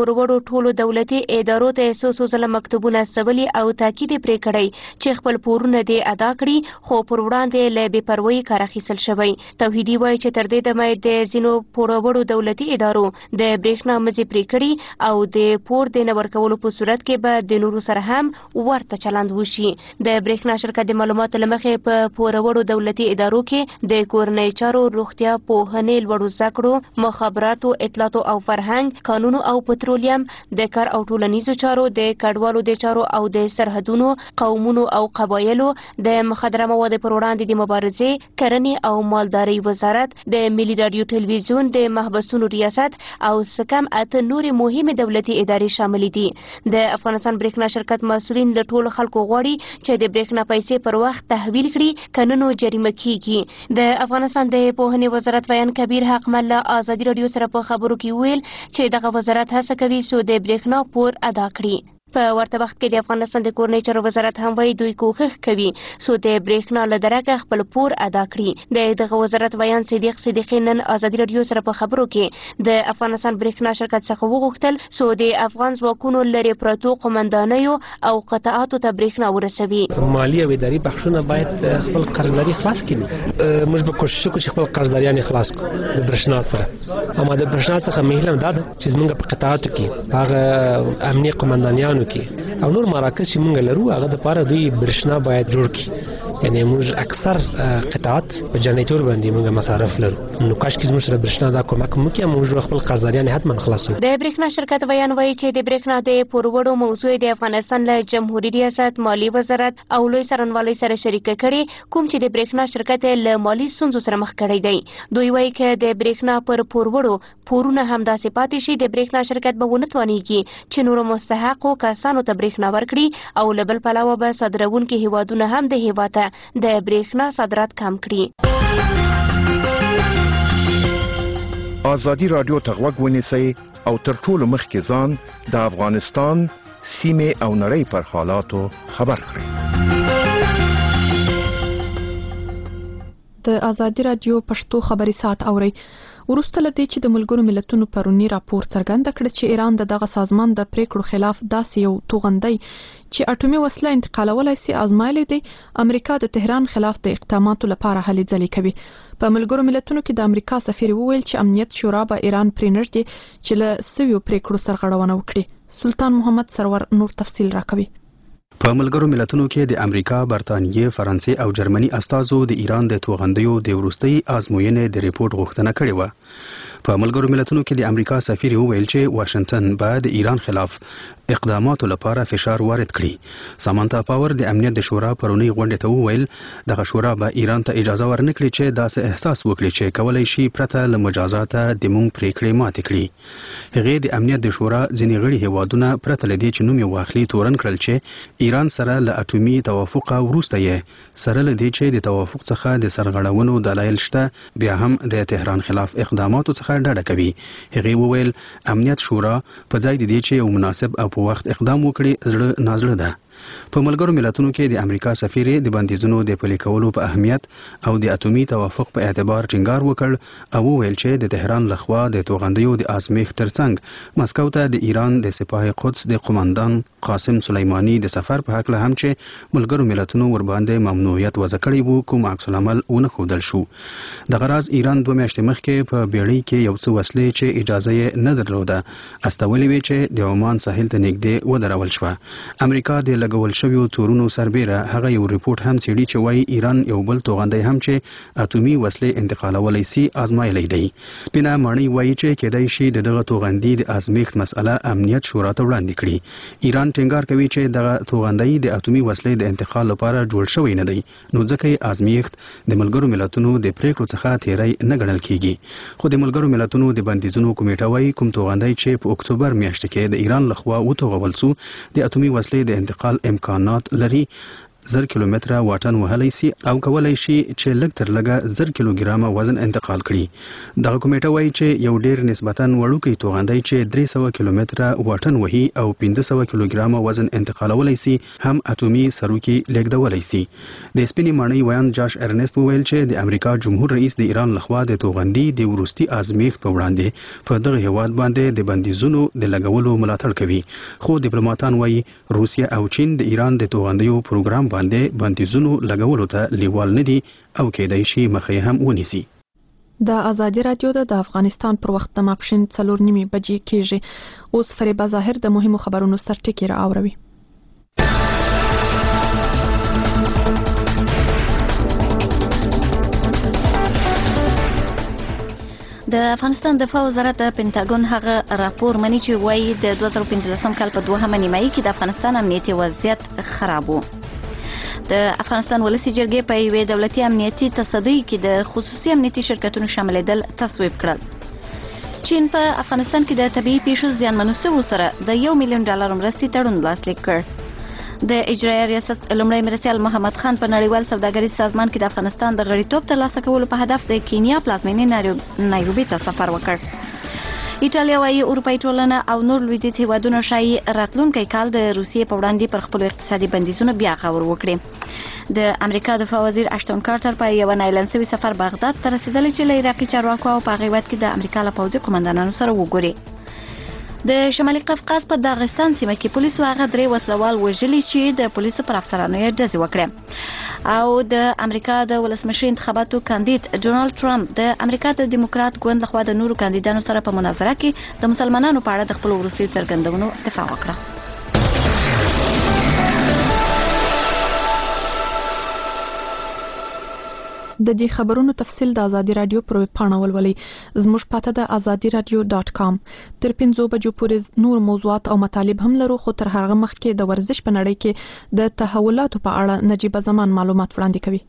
پوروړو ټولو دولتي ادارو ته څو ځله مکتوبونه استولي او تاکید پرې کړی چې خپل پورونه دې ادا کړي، خو پر وړاندې له بې پروایي کار اخیستل شوی. توحیدي وایي چې تر دې دمه د ځینو پوروړو دولتي ادارو د برېښنا مزي پرې کړي او د پور د نه ورکولو په صورت کې به د نورو سره هم ورته چلند وشي. د برېښنا شرکت د معلوماتو له مخې په پوروړو دولتي ادارو کې د کورنۍ چارو، روغتیا، پوهنې، لوړو زده کړو، مخابراتو، اطلاعاتو او فرهنګ، قانون او پټرولیم، د کار او ټولنیزو چارو، د کډوالو د چارو او د سرحدونو، قومونو او قبایلو، د مخدره موادو پر وړاندې د مبارزې، کرنې او مالدارۍ وزارت، د ملي رادیو ټلویزیون د محبسونو ریاست او سکم اته نورې مهمې دولتي ادارې شامل دي. د افغانستان برېښنا شرکت مسؤلین له ټولو خلکو غواړي چې د برېښنا پیسې پر وخت تحویل کړي، کنه نو جریمه کیږي. د افغانستان د پوهنې وزارت ویان کبیر حقمل له ازادي رادیو سره په خبرو کې ویل چې دغه وزارت هڅه کوي چې د برېښنا پور ادا کړي. په ورته وخت کې د افغانستان د کورنۍ چارو وزارت هم وایي دوی کوښښ کوي چې د برېښنا له درکه خپل پور ادا کړي. د دغه وزارت ویان صدیق صدیقی نن ازادي رادیو سره په خبرو کې د افغانستان برېښنا شرکت څخه وغوښتل چې د افغان ځواکونو لرې پرتو قومندانیو او قطعاتو ته برېښنا ورسوي. مالی او اداري بخشونه باید خپل قرضداري خلاص کړي. موږ به کوشش وکړو چې خپل قرضداریان خلاص کړو د برېښنا سره. اما د برېښنا څخه مهمه ده چې موږ په قطعاتو کې هغه امنیه قومندانیانو او نور مراکز چې موږ لرو هغه د پاره دوی برېښنا باید جوړ کړي. یعنی موږ اکثر قطعات په جنریټور باندې موږ مصارف لرو، نو کاش کې موږ سره برېښنا دا کومک وکړي، موږ خپل قرضداریان حتما خلاصو. د برېښنا شرکت ویان وایي چې د برېښنا د پوروړو موضوع د افغانستان له جمهوریت ریاست، مالی وزارت او لوی څارنوالۍ سره شریکه کړي، کوم چې د برېښنا شرکت له مالی ستونزو سره مخ کړی دی. دوی وایي چې د برېښنا پر پوروړو پورونه همداسې پاتې شي، د برېښنا شرکت به ونه توانیږي چې نورو مستحقو کسانو ته برېښنا ورکړي او له بل پلوه به صادروونکي هیوادونه هم د هیواد ته د برېښنا صادرات کم کړي. ازادي رادیو ته غوږ ونیسئ او تر ټولو مخکې ځان د افغانستان سیمې او نړۍ پر حالاتو خبر کړئ. د ازادي رادیو پښتو خبري ساعت اوري. وروسته له دې چې د ملګرو ملتونو پرونی راپور څرګنده کړ چې ایران دغه سازمان د پریکړو خلاف داسې یو توغندۍ چې اټومي وسله انتقالولای شي ازمایلی دی، امریکا د تهران خلاف د اقداماتو لپاره هلې ځلې کوي. په ملګرو ملتونو کې د امریکا سفیر وویل چې امنیت شورا به ایران پرې نږدې چې له سویو پریکړو سرغړونه وکړي. سلطان محمد سرور نور تفصیل راکوي. په ملګرو ملتونو کې د امریکا، برتانیې، فرانسې او جرمني استازو د ایران د توغندیو د وروستۍ ازموینې د ریپورت غوښتنه کړې و. په ملګرو ملتونو کې د امریکا سفیر وویل چې واشنگټن به د ایران خلاف اقداماتو لپاره فشار وارد کړي. سامانتا پاور د امنیت د شورا پرونی غونډې ته وویل دغه شورا به ایران ته اجازه ورنکړي چې داسې احساس وکړي چې کولای شي پرته له مجازاته د مونږ پریکړې ماتې کړي. هغه د امنیت د شورا ځینې غړي هیوادونه پرته له دې چې نوم یې واخلي تورن کړل چې ایران سره له اټومي توافق وروسته یې سره له دې چې د توافق څخه د سرغړونو دلایل شته بیا هم د تهران خلاف اقداماتو څخه ډډه کوي. هغه وویل امنیت شورا په ځای د دې چې یو مناسب او په وخت اقدام وکړي زړه نازړه ده. په ملګرو ملتونو کې د امریکا سفیر د بندیزونو د پلي کولو په اهمیت او د اټومي توافق په اعتبار ټینګار وکړ او وویل چې د تهران لخوا د توغندیو د ازمیښت ترڅنګ مسکو ته د ایران د سپاه قدس د قومندان قاسم سلیمانی د سفر په حق له هم چې ملګرو ملتونو ور باندې ممنوعیت وضع کړی وو کوم عکس العمل ونه ښودل شو. د غراز ایران 2 میاشتې مخکې په بیړۍ کې یو څه وسلې چې اجازه یې نه درلوده استولې وی چې د عمان ساحل ته نږدې ودرول شوه. امریکا د لګول شویو تورونو سربیره هغه یو ریپورت هم څېړي چې وایي ایران یو بل توغندی هم چې اټومي وسلې انتقالولای شي ازمایلی دی. پینا مانی وایي چې کېدای شي دغه توغندي د ازمیښت مسأله امنیت شورا ته وړاندې کړي. ایران ټینګار کوي چې دغه توغندي د اټومي وسلې د انتقال لپاره جوړ شوی نه دی، نو ځکه یې ازمیښت د ملګرو ملتونو د پریکړو څخه تیری نه ګڼل کیږي. خو د ملګرو ملتونو د بندیزونو کمیټه وایي کوم توغندي چې په اکتوبر میاشت کې د ایران لخوا وتوغول شو د اټومي وسلې د انتقال امکانات لري 1000 کیلومتره واټن وهلی سي او کولای شي چې لږ تر لږه 1000 کیلوګرامه وزن انتقال کړي. دغه کمیټه وایي چې یو ډیر نسبتاً وړوکی توغندی چې 300 کیلومتره واټن وهي او 1500 کیلوګرامه وزن انتقالولای سي هم اتومي سروکي لیږدولای سي. د سپینې ماڼۍ ویان جاش ارنست وویل چې د امریکا جمهور رئیس د ایران لخوا د توغندي د وروستي ازمیښت په وړاندې په دغه هیواد باندې د بندیزونو د لګولو ملاتړ کوي. خو ډیپلوماټان وایي روسیه او چین د ایران د توغندیو پروګرام باندې بندیزونو لګولو ته لیوال نه دي او کېدای شي مخه هم ونیسي. د ازادي رادیو د افغانستان پر وخت د ماپښین 4:30 بجې کېږي. اوس فریبا ظاهر د مهمو خبرونو سرټکی را اوروي. د افغانستان دفاع وزارت د پینټاګون هغه راپور مني چې وایي د 2015 کال په 2 نیمایي کې د افغانستان امنیتي وضعیت خراب و. د افغانستان ولسی جرګې په یوې دولتي امنیتي تصدۍ کې د خصوصي امنیتي شرکتونو شاملېدل تصویب کړل. چین په افغانستان کې د طبيعي پیښو زیانمنو شویو سره د $1 میلیون مرستې تړون لاسلیک کړ. د اجرایه ریاست لومړی مرستیال محمد خان په نړیوال سوداګریز سازمان کې د افغانستان د غړیتوب ترلاسه کولو په هدف د کینیا پلازمینې نایروبي ته سفر وکړ. ایټالیا وايي اروپایي ټولنه او نور لویدیځ هیوادونه شایي راتلونکی کال د روسیې په وړاندې پر خپلو اقتصادي بندیزونو بیا غور وکړي. د امریکا دفاع وزیر اشتون کارټر په یو نایلن سوي سفر بغداد ته رسیدلی چې له عراقي چارواکو او په هغه وخت کې د امریکا له پوځي قومندانانو سره وګوري. د شمالي قفقاز په داغستان سیمه کې پولیسو هغه 3 وسلوال وژلي چې د پولیسو پر افسرانو یې ډزې وکړې. او د امریکا د ولسمشر انتخاباتو کاندید ډونالد ټرمپ د امریکا د دیموکرات ګوند لخوا د نورو کاندیدانو سره په مناظره کې د مسلمانانو په اړه د خپل وروستي څرګندونو دفاع وکړه. د دې خبرونو تفصیل د ازادي رادیو پر ویب پاڼه ولولئ. زموږ پته د azadiradio.com. تر 5 بجو پورې نور موضوعات او مطالب هم لرو، خو تر هغه مخکې د ورزش په نړۍ کې د تحولاتو په اړه نجیبه زمان معلومات وړاندې کوي.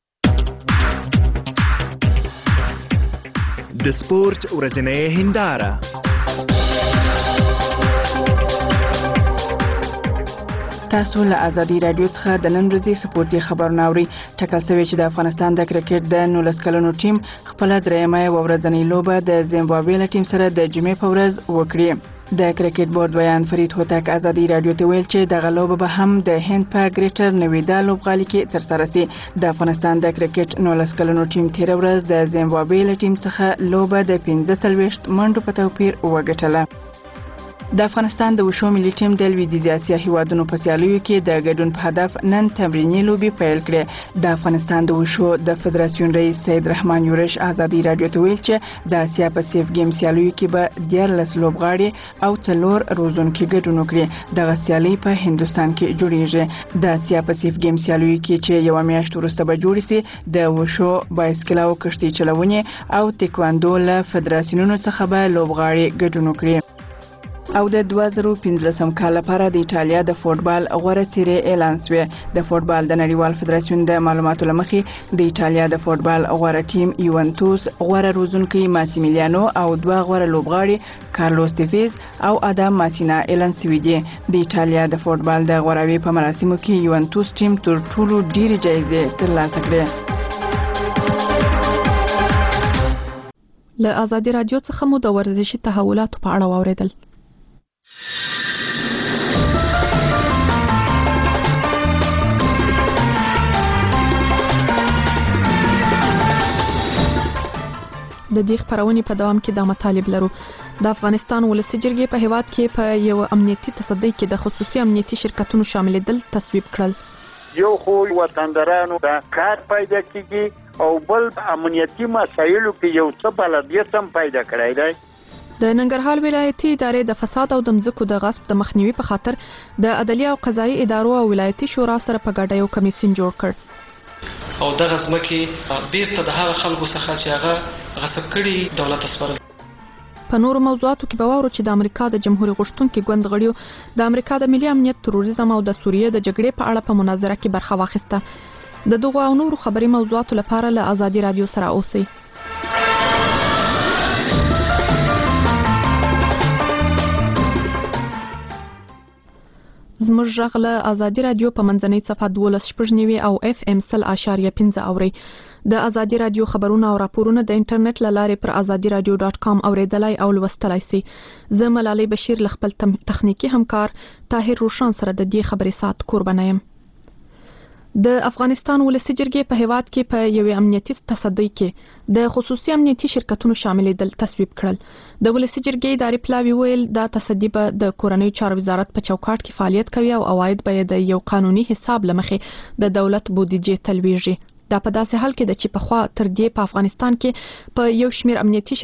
د سپورت ورځنۍ هنداره. تاسو له ازادي رادیو څخه د نن ورځې سپورتي خبرونه اورئ. ټاکل شوی چې د افغانستان د کرکټ د 19 کلنو ټیم خپل درېیمه ورځنۍ لوبه د زیمبابوې له ټیم سره د جمعې په ورځ وکړي. د کرکټ بورډ ویان فرید هوتک ازادي رادیو ته ویل چې دغه لوبه به هم د هند په ګریټر نویدا لوبغالي کې ترسره شي. د افغانستان د کرکټ 19 کلنو ټیم تیر ورځ د زیمبابوې له ټیم څخه لوبه د 45 منډو په توپیر وګټله. د افغانستان د وشو ملي ټیم د لویدیځ اسیا هیوادونو په سیالیو کې د ګډون په هدف نن تمریني لوبي پیل کړې. د افغانستان د وشو د فدراسیون رئیس سید رحمان یورش ازادي رادیو ته ویل چې د اسیا پاسیف گیم سیالیو کې به 14 لوبغاړي او 4 روزونکي ګډون وکړي. دغه سیالي په هندستان کې جوړیږي. د اسیا پاسیف گیم سیالیو کې چې یو میاشت وروسته به جوړ شي، د وشو بایسکل او کشتي چلونې او تکواندو له فدراسیونونو څخه به لوبغاړي ګډون وکړي. او د 2015 کال لپاره د ایټالیا د فوټبال غوره څیرې اعلان شوې. د فوټبال د نړیوال فدراسیون د معلوماتو لمخې د ایټالیا د فوټبال غوره ټیم یوونتوس غوره روزونکي ماسیمیلیانو او 2 غوره لوبغاړي کارلوس تیفیز او ادم ماسینا اعلان شوي دي. د ایټالیا د فوټبال د غوراوي په مراسمو کې یوونتوس ټیم تر ټولو ډېرې جایزې ترلاسه کړې. له ازادي رادیو څخه مو د ورزشي تحولاتو په اړه واوریدل. د دې خبرونې په دوام کې د مطالب لرو. د افغانستان ولسی جرګې په هیواد کې په یو امنیتي تصدۍ کې د خصوصي امنیتي شرکتونو شاملېدل تصویب کړل. یو خو وطندارانو د کار پیدا کیږي او بل امنیتي مسایلو کې یو څه بلدیت هم پیدا کړی دی. د ننګرهار ولایتي ادارې د فساد او د مځکو د غصب د مخنیوي په خاطر د عدلیه او قضایي ادارو او ولایتي شورا سره په ګډه یو کمیسیون جوړ کړ. او دغه ځمکې بیرته د هغه خلکو څخه چې هغه غصب کړي دولت اسپارل. په نورو موضوعاتو کې به واورو چې د امریکا د جمهوریت غوښتونکي ګوند غړیو د امریکا د ملي امنیت، تروریزم او د سوریې د جګړې په اړه په مناظره کې برخه واخیسته. د دغو او نورو خبري موضوعاتو لپاره له ازادي رادیو سره اوسئ. زموږ غږ له ازادي رادیو په منځنۍ صفحه 12.9 او FM 100.5 اوري. د ازادي رادیو خبرونه او راپورونه د انټرنیټ له لارې پر azadiradio.com اوریدلای او لوستلای شي. زه ملالۍ بشیر له خپل تخنیکی همکار طاهر روشن سره د دې خبري سات قربانه یم. د افغانستان ولسی جرګې په هیواد کې په یوې امنیتي تصدۍ کې د خصوصي امنیتي شرکتونو شاملېدل تصویب کړل. د ولسی جرګې اداري پلاوی ویل دا تصدۍ به د کورنیو چارو وزارت په چوکاټ کې فعالیت کوي او عواید به د یو قانوني حساب لمخې د دولت بودیجې تلویږي. دا په داسې حال کې د چې په خوا تر دې په افغانستان کې په یو شمیر امنیتي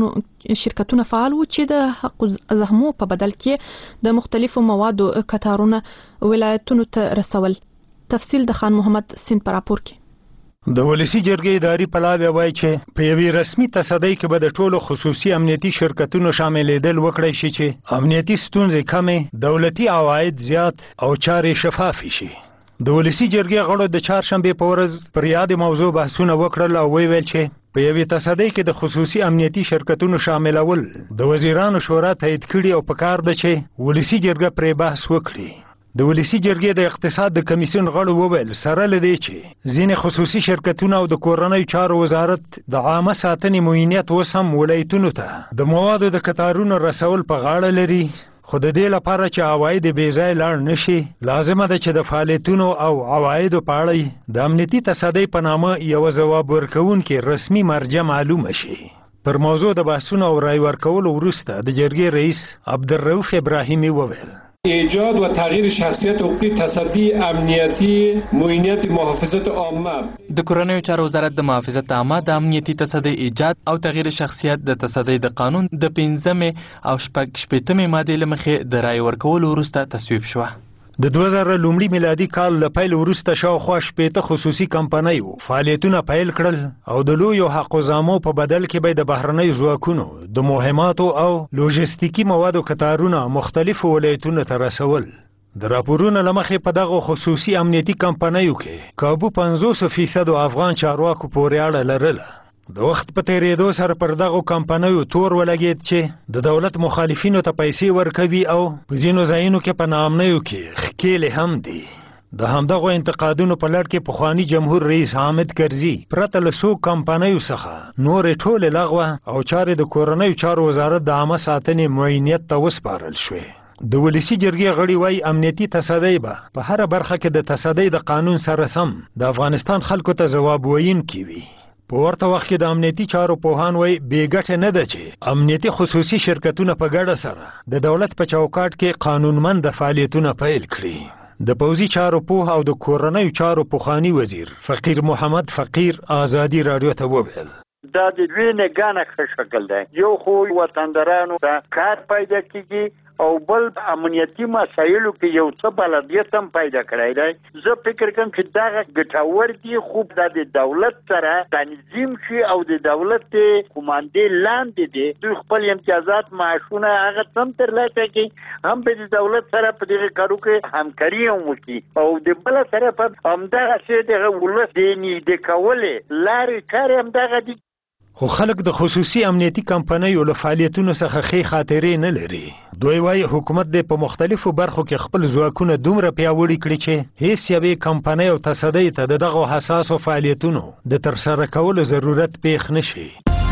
شرکتونه فعال وو چې د حق زحمو په بدل کې د مختلفو موادو کتارونه ولایتونو ته رسول. تفصیل د خان محمد سین پر راپور کې. د ولسی جرګې اداري پلاوی وایي چې په یوې رسمي تصدۍ کې به د ټولو خصوصي امنیتي شرکتونو شاملېدل وکړی شي چې امنیتي ستونزې کمې، دولتي عواید زیات او چارې شفافې شي. د ولسی جرګې غړو د چهارشنبې په ورځ پر یاد موضوع بحثونه وکړل او ویل چې په یوې تصدۍ کې د خصوصي امنیتي شرکتونو شاملول د وزیرانو شورا تایید کړي او په کار ده چې ولسی جرګه پرې بحث وکړي. د ولسی جرګې د اقتصاد د کمیسیون غړو وویل سره لدی چې ځینې خصوصي شرکتونه او د کورنیو چارو وزارت د عامه ساتنې معینیت وسم ولایتونو ته د موادو د کتارونو رسول په غاړه لري، خو د دې لپاره چې عواید بې ځای لاړ نشي لازمه ده چې د فعالیتونو او عوایدو په اړه د امنیتي تصدۍ په نامه یو ځواب ورکوونکی رسمي مرجع معلومه شي. پر موضوع د بحثونو او رای ورکولو وروسته د جرګې رئیس عبدالرؤف ابراهیمی وویل ایجاد و تغییر شخصیت حقوقی تصدی امنیتی معینیت محافظت عامه. د کورنیو چارو وزارت د محافظت عامه د امنیتي تصدی ایجاد او تغییر شخصیت د تصدی د قانون د 15 او 16 ماده لمخې د رای ورکولو وروسته تصویب شو. د 2000 لومړي میلادي کال له پیل وروسته شاوخوا 15 خصوصي کمپنیو فعالیتونه پیل کړل او د لویو حق زامو په بدل کې به د بهرنیو ځواکونو د مهماتو او لوجستیکي موادو کتارونه مختلفو ولایتونو ته رسول. د راپورونو لمخې په دغه خصوصي امنیتي کمپنیو کې کابو 50% افغان چارواکو پورې اړه لرله. د وخت په تیریدو سره پر دغه کمپنیو تور ولګید چې د دولت مخالفینو ته پیسې ورکوي او په ځینو ځایونو کې په ناامنیو کې ښکېلې هم دي. د همدغو انتقادونو په لړ کې پخواني جمهور رئیس حامد کرزي پرته له څو کمپنیو څخه نورې ټولې لغوه او چارې د کورنیو چارو وزارت د عامه ساتنې معینیت ته وسپارل شوې. د ولسی جرګې غړي وایي امنیتي تصدۍ به په هره برخه کې د تصدۍ د قانون سره سم د افغانستان خلکو ته ځواب ویونکي وي. په ورته وخت کې د امنیتي چارو پوهان وایي بې ګټه نه ده چې امنیتي خصوصي شرکتونه په ګډه سره د دولت په چوکاټ کې قانونمند فعالیتونه پیل کړي. د پوځي چارو پوه او د کورنیو چارو پوخانی وزیر فقیر محمد فقیر ازادي رادیو ته وویل دا د دوی نگانه ښه شکل دی. یو خو وطندارانو ته کار پیدا کیږي او بل امنیتي مسایلو کې یو څه بلدیت هم پیدا کړی دی. زه فکر کوم چې دا ګټور دي خوب د دولت سره تنظیم شي او د دولت قوماندې لاندې دي دوی خپل امتیازات معاشونه هغه سم ترلاسه کړي هم به د دولت سره په دغه کارو کې همکاري هم وکړي او د بل سره په همدغه څه دغه ولس دی نږدې کولې لارې چارې همدغه دي. خو خلک د خصوصي امنیتي کمپنیو له فعالیتونو څخه ښې خاطرې نه لري. دوی وایي حکومت د په مختلفو برخو کې خپل ځواکونه دومره پیاوړي کړي چې هیڅ یوې کمپنۍ او تصدۍ ته د دغو حساسو فعالیتونو د ترسره کولو ضرورت پیښ نشي.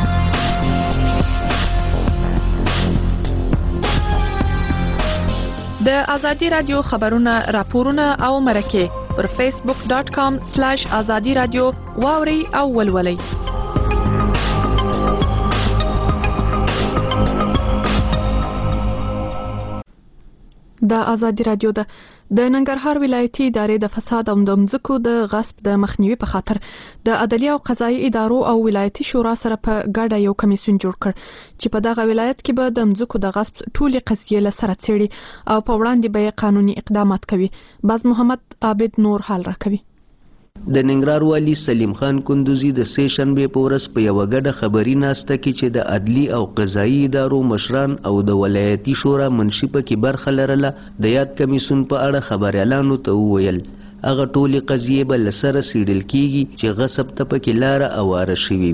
د ازادي رادیو خبرونه راپورونه او مرکه پر facebook.com/azadi radio واوري او ولولي. د ازادي رادیو د ننګرهار ولایتي ادارې د فساد او د مځکو د غصب د مخنیوي په خاطر د عدلي او قضایي ادارو او ولایتي شورا سره په ګډه یو کمیسیون جوړ کړ چې په دغه ولایت کې به د مځکو د غصب ټولې قضیې له سره څېړي او په وړاندې به قانوني اقدامات کوي. باز محمد عابد نور حال راکوي. د ننګرهار والي سلیم خان کندوزي د سې شنبې په ورځ په یوه ګډه خبري ناسته کې چې د عدلي او قضایي ادارو مشران او د ولایتي شورا منشي پکې برخه لرله د یاد کمیسیون په اړه خبریالانو ته وویل هغه ټولې قضیې به له سره څېړل کیږي چې غصب ته پکې لاره اواره شوې وي.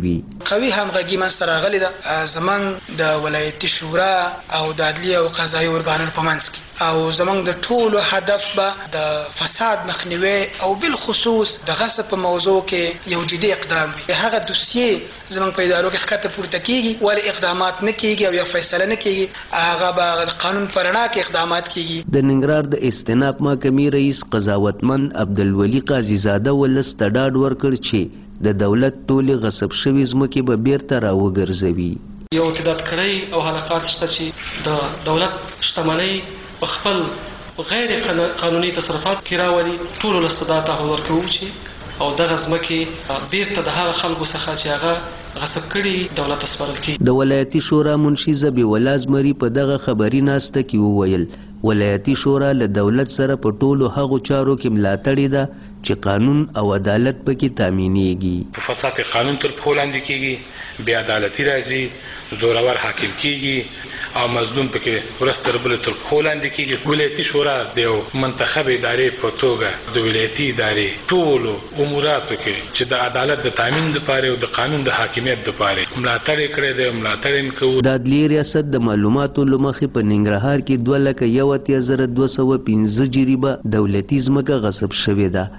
قوي همغږي منځته راغلې ده زمونږ د ولایتي شورا او د عدلیه او قضایي ارګانونو په منځ کې او زمونږ د ټولو هدف به د فساد مخنیوي او بالخصوص د غصب په موضوع کې یو جدي اقدام وي هغه دوسیې زمونږ په ادارو کې ښکته پورته کیږي ولې اقدامات نه کیږي او یا فیصله نه کیږي هغه به د قانون په رڼا کې اقدامات کیږي د ننګرهار د استناف محکمې رئیس قضاوتمند عبدالولي قاضي زاده ولس ته ډاډ ورکړ چې د دولت ټولې غصب شوي ځمکې به بیرته راوګرځوي یو امتداد کړی او حلقات شته چې د دولت شتمنۍ په خپل غیر قانوني تصرفات کې راولي ټولو له صدا تعهد ورکوو چې او دغه ځمکې بیرته د هغه خلکو څخه چې هغه غصب کړي دولت ته سپارل کیږي د ولایتي شورا منشي ذبیح الله زمري په دغه خبري ناسته کې وویل ولایتي شورا له دولت سره په ټولو هغو چارو کې ملاتړې ده چې قانون او عدالت پکې تامینېږي په فساد قانون تر پښو لاندې کیږي بې عدالتي راځي زورور حاکم کیږي او مظلوم پکې ورځ تر بلې تر پښو لاندې کیږي ولایتي شورا د یو منتخب ادارې په توګه د ولایتي ادارې ټولو اموراتو کې چې د عدالت د تامین لپاره او د قانون د حاکمیت لپاره ملاتړ کړی دی ملاتړ یې کوو د عدلیې ریاست د معلوماتو له مخې په ننګرهار کې 2,31,215 جریبه دولتي ځمکه غصب شوې ده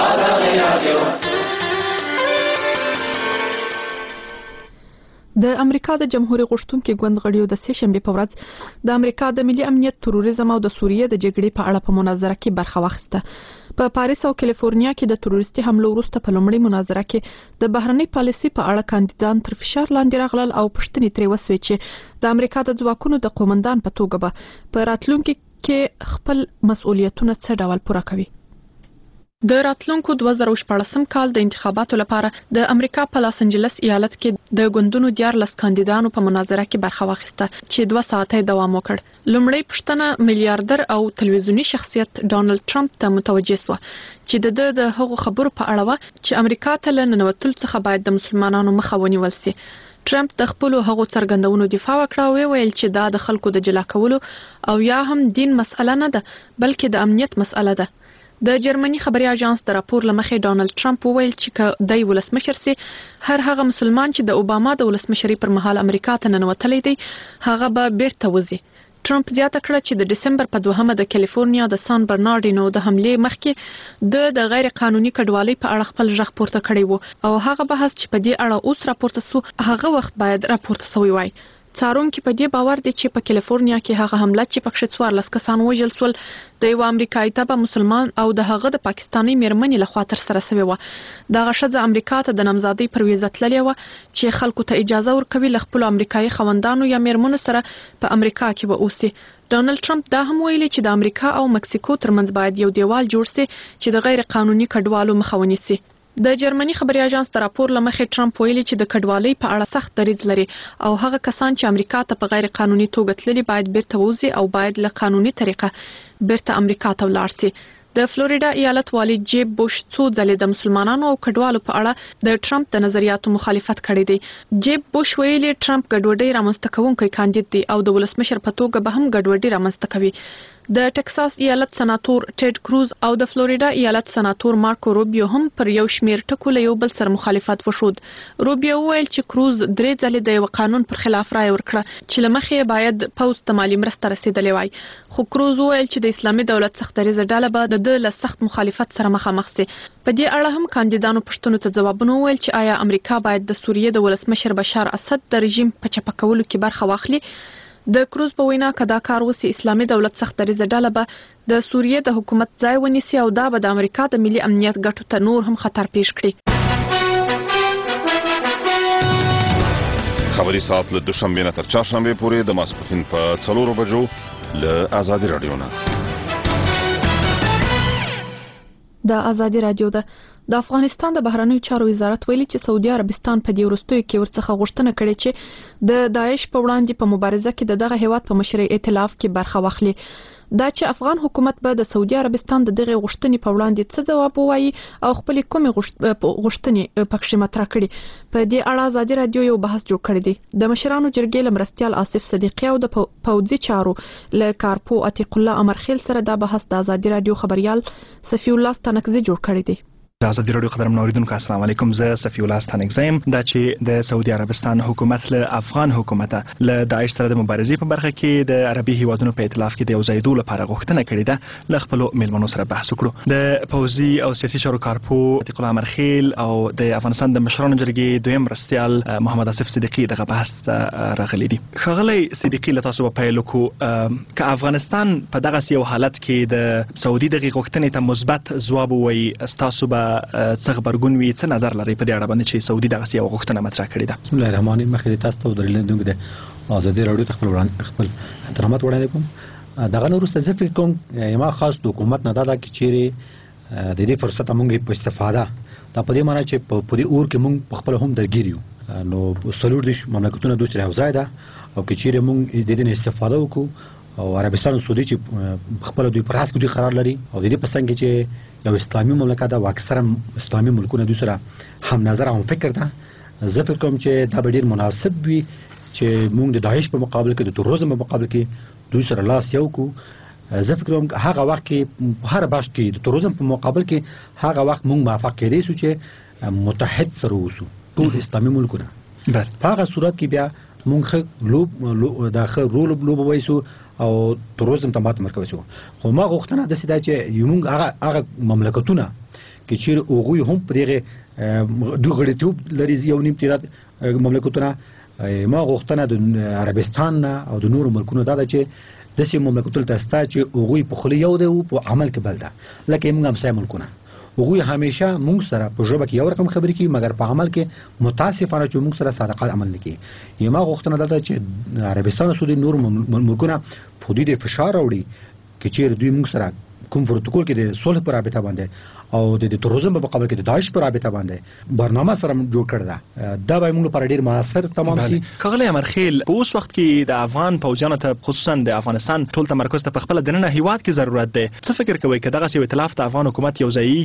د امریکا د جمهوریت غوښتونکو ګوند غړیو د سه شنبه په ورځ د امریکا د ملي امنیت تروریزم او د سوریه د جګړې په اړه په مناظره کې برخه واخیسته په پاریس او کالیفورنیا کې د تروریستي حملو وروسته په لومړۍ مناظره کې د بهرنۍ پالیسي په اړه کاندیدان تر فشار لاندې راغلل او پوښتنې ترې وسوې چې د امریکا د ځواکونو د قومندان په توګه به په راتلونکي کې خپل مسؤلیتونه څه ډول پوره کوي د راتلونکو 2014 کال د انتخاباتو لپاره د امریکا په لاس انجلس ایالت کې د ګوندونو 14 کاندیدانو په مناظره کې برخه واخیسته چې 2 ساعته دوام وکړ لومړی پوښتنه میلیارډر او تلویزیونی شخصیت ډونالد ټرمپ ته متوجه شو چې د هغو خبرو په اړه و چې امریکا ته له ننوتل څخه باید د مسلمانانو مخه ونیول شي ټرمپ د خپل هغو څرګندونو دفاع وکړه او ویل چې دا د خلکو د جلا کولو او یا هم دین مسأله نه ده بلکې د امنیت مسأله ده د جرمني خبري اژانس د راپور لمخې ډونالد ټرمپ وویل چې د ولسمشر سي هر هغه مسلمان چې د اوباما د ولسمشري پر مهال امریکا ته ننوتلی دی هغه به بیرته وځي ټرمپ زیاته کړه چې د دسمبر په 2مه د کالیفورنیا د سان برنارډینو د حملې مخکې د غیر قانوني کډوالۍ په اړه خپل ژغ پورته کړی وو او هغه بحث چې په دې اړه اوس راپورته سو هغه وخت باید راپورته سوی وای څارونکو په دې باور دي چې په کالیفورنیا کې هغه حمله چې پکښې 14 کسان وژل شول د یو امریکایي تبع مسلمان او د هغه د پاکستاني میرمنې لخوا تر سره شوی و دغه ښځه امریکا ته د نامزادۍ پر ویزه تللې و چې خلکو ته اجازه ورکوي له خپل امریکایي خوندانو یا میرمنو سره په امریکا کې به اوسي ډونالد ټرمپ دا هم ویلي چې د امریکا او مکسیکو ترمنځ باید یو دیوال جوړ شي چې د غیر قانوني کډوالو مخه ونیسي د جرمني خبري اژانس د راپور لمخې ټرمپ ویلي چې د کډوالۍ په اړه سخت دریځ لري او هغه کسان چې امریکا ته په غیر قانوني توګه تللي باید بیرته ووځي او باید له قانوني طریقه بیرته امریکا ته ولاړ شي د فلوریدا ایالت والی جیب بوش څو ځلې د مسلمانانو او کډوالو په اړه د ټرمپ د نظریاتو مخالفت کړی دی جیب بوش ویلي ټرمپ ګډوډي رامنځته کوونکی کاندید دی او د ولسمشر په توګه به هم ګډوډي رامنځته کوي د ټکساس ایالت سناتور ټیډ کروز او د فلوریدا ایالت سناتور مارکو روبیو هم پر یو شمیر ټکو له یو بل سره مخالفت وشود روبیو ویل چې کروز 3 ځلې د یو قانون پر خلاف رائے ورکړه چې لمخې باید پوسټ د مالی مرسته رسیدلې وای خو کروز ویل چې د اسلامي دولت سخت دریځ ډله به د له سخت مخالفت سره مخامخ شي په دې اړه هم کاندیدانو پښتنو ته ځوابونه ویل چې آیا امریکا باید د سوریې د ولسمشر بشار اسد د رژیم په چپکولو کې برخه واخلي د کروز په وینا کدا کار وسی اسلامي دولت سخت دریځ ډله به د سوریې د حکومت ځای ونیسي او دا به د امریکا د ملي امنیت ګټو ته نور هم خطر پیښ کړي خبري ساعت له دوشنبه نه تر چهارشنبه پورې د ماسپښین په 4 بجو له آزادي رادیو نه د آزادي رادیو د افغانستان د بهرنیو چارو وزارت ویلي چې سعودي عربستان په دې وروستیو کې ورڅخه غوښتنه کړې چې د داعش په وړاندې په مبارزه کې دغه هیواد په مشرۍ ائتلاف کې برخه واخلي دا چې افغان حکومت به د سعودي عربستان د دغه غوښتنې په وړاندې څه ځواب ووایي او خپل کومې غوښتنې پکښې مطرح کړي په دې اړه آزادي رادیو یو بحث جوړ کړی دی د مشرانو جرګې لمرستیال آصف صدیقی او د پوځي چارو له کارپو عتیق الله امرخیل سره دا بحث د آزادي رادیو خبريال صفی الله ستانکزی جوړ کړی دی د ازادي راډیو قدرمن اوریدونکو السلام علیکم. زه صفی الله ستانک زم دا چې د سعودي عربستان حکومت له افغان حکومت له داعش سره د مبارزې په برخه کې د عربي هیوادونو په ائتلاف کې د یو ځای دوه لپاره غوښتنه کړې ده. له خپل میلمنو سره بحث وکړو. د پوځي او سیاسي چارو کارپو عتیق الله امرخیل او د افغانستان د مشرانو جرګې دویم مرستیال محمد اسف صدیقي دغه بحث راغلي دي. خغلی صدیقي له تاسو په پیل وکړو که افغانستان په دغه یو حالت کې د سعودي دغه غوښتنې ته مثبت ځواب ووایي تاسو به څه خبرګون وي، څه نظر لري په دې اړه باندې چې سعودي دغه یو غوښتنه مطرح کړې ده؟ بسم الله الرحمن الرحیم. مخکې تاسو ته درلندونکو د ازادي راډیو ته خپل احترامات وړاندې کوم. دغه وروسته زه فکر کوم ما خاص د حکومت نه دا چې چیرې د دې فرصت موږ په استفاده دا په دې معنی چې په پوری اور کې موږ په خپل هم درګیر یو نو سلور د مملکتونو دوه سره ځای ده او کې چیرې موږ د دې استفاده وکړو او عربستان او سعودي چې خپل دوی پر اساس کې قرار لري او د دې په څنګه چې یو اسلامي مملکت او اکثرا اسلامي ملکونه دوی سره هم نظر او فکر ده. زه فکر کوم چې دا ډیر مناسب وي چې موږ د داعش په مقابل کې د تروریزم په مقابل کې دوی سره لاس یو کو. زه فکر کوم هغه وخت کې هر بحث کې د تروریزم په مقابل کې هغه وخت موږ موافق کېدای شو چې متحد سره وسو ټول اسلامي ملکونه. په هغه صورت کې بیا مونږ لوب داخل رول وایسو او تروریزم ته ماته مرکوي شو. خو ما غوښتنه د سیده چې یمونږ هغه مملکتونه کې چې اوغوی هم په دغه دوه غړیتوب لري یو نیم تعداد مملکتونه ما غوښتنه د عربستان او د نورو ملکونو دا چې د سیمه مملکتونو ته ستا چې اوغوی په خلی یو دی او په عمل کې بل ده لکه موږ هم سای ملکونه وګوي همیشه موږ سره په ژبه کې یو رقم خبرې کوي مګر په عمل کې متاسفانه چې موږ سره صادقانه عمل نه کوي. یما غوښتنه ده چې عربستان او سعودي نور ملکونه په دې فشار راوړي چې چیرې دوی موږ سره کوم پروتوکول کې د صلح پر رابطه باندې او د تروریزم په مقابل کې د داعش پر رابطه باندې برنامه سره جوړ کړی ده. دا به موږ لپاره ډیر موثر تمام شي. خغلی امرخیل په اوس وخت کې د افغان پوځیانو ته خصوصا د افغانستان ټول تمرکز ته په خپل دننه هیواد کې ضرورت ده. څه فکر کوئ چې دغه یو ائتلاف د افغان حکومت یو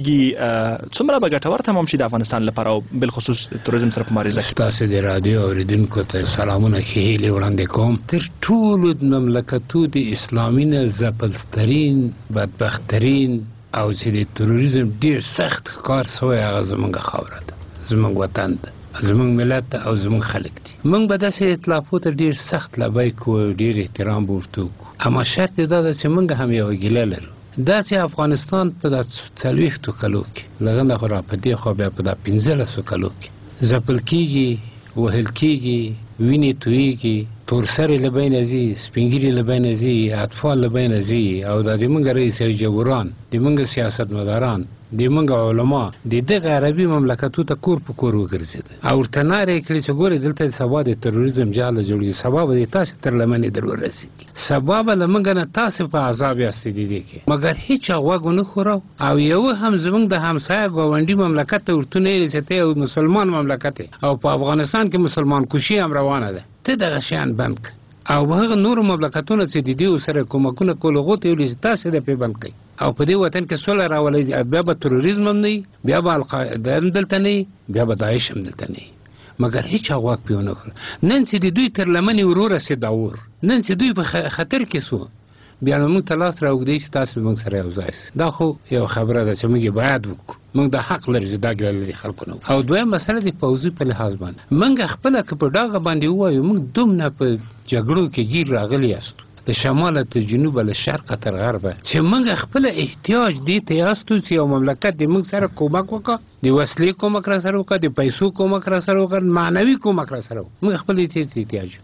ځایږي څومره به ګټور تمام شي د افغانستان لپاره او بل خصوص تروریزم سره په مبارزه کې؟ تاسو د رادیو اوریدونکو ته سلامونه خېلې وړاندې کوم. تر ټولو مملکتونو د اسلامي نه ځپلترین بدبخترین او چې د تروریزم ډیر سخت ښکار شوی هغه زموږ خاوره ده، زموږ وطن ده، زموږ ملت ده او زموږ خلک دي. موږ به داسې ائتلافو ته ډیر سخت لبیک کوو، ډیر احترام به ورته وکړو، اما شرط دا ده چې موږ هم یوه ګیله لرو. دا چې افغانستان په دا 40 کلو کې لږه نه خو را په دې خوا بیا په دا 15 کلو کې ځپل کېږي، وهل کېږي، وینې تویږي، تورسرې له بینه ځي، سپینګیري له بینه ځي، اطفال له بینه ځي او دا د موږ رئیس جمهوران، د موږ سیاستمداران، د موږ علما د دغه عربي مملکتو ته کور په کور وګرځېدل او ورته نارې کړې چې ګورې دلته سبا د تروریزم جاله جوړېږي، سبا به د تاسې تر لمنې در ورسېږي، سبا به له موږ نه تاسې په عذاب یاستئ د دې کې. مګر هېچا غوږ ونه ښورو او یوه هم زموږ د همسایه ګاونډي مملکت ته ورته نه ویلې چې ته یو مسلمان مملکت او په افغانستان کې مسلمان کشي هم روانه ده، ته دغه شیان بند کړه او به هغه نورو مملکتونو چې د دې سره کومکونه کول غوښتي ویلي چې تاسې د پې بند کړئ او په دې وطن کې سوله راولئ. بیا به تروریزم هم نه وي، بیا به القاعده هم دلته نه وي، بیا به داعش هم دلته نه وي. مګر هیچا غوږ پې ونه کړ. نن چې د دوی تر لمنې ورورسېد اور، نن چې دوی په خطر کې سو، بیا نو موږ ته لاس راوږدوي چې تاسو موږ سره یو ځای سئ. دا خو یو خبره ده چې موږ یې باید وکړو. موږ د حق لري چې دا ګیله لري خلکو نه. او دویم مسله د پوځي په لحاظ باندې موږ خپله که په ډاګه باندې ووایو موږ دومره په جګړو کې ګیر راغلي یاستو د شماله تر جنوبه له شرقه تر غربه چې موږ خپله احتیاج دې ته یاستو چې یو مملکت د موږ سره کومک وکړه، د وسلې کومک را سره وکړه، د پیسو کومک را سره وکړه، معنوي کومک را سره وکړه. موږ خپل دې ته احتیاج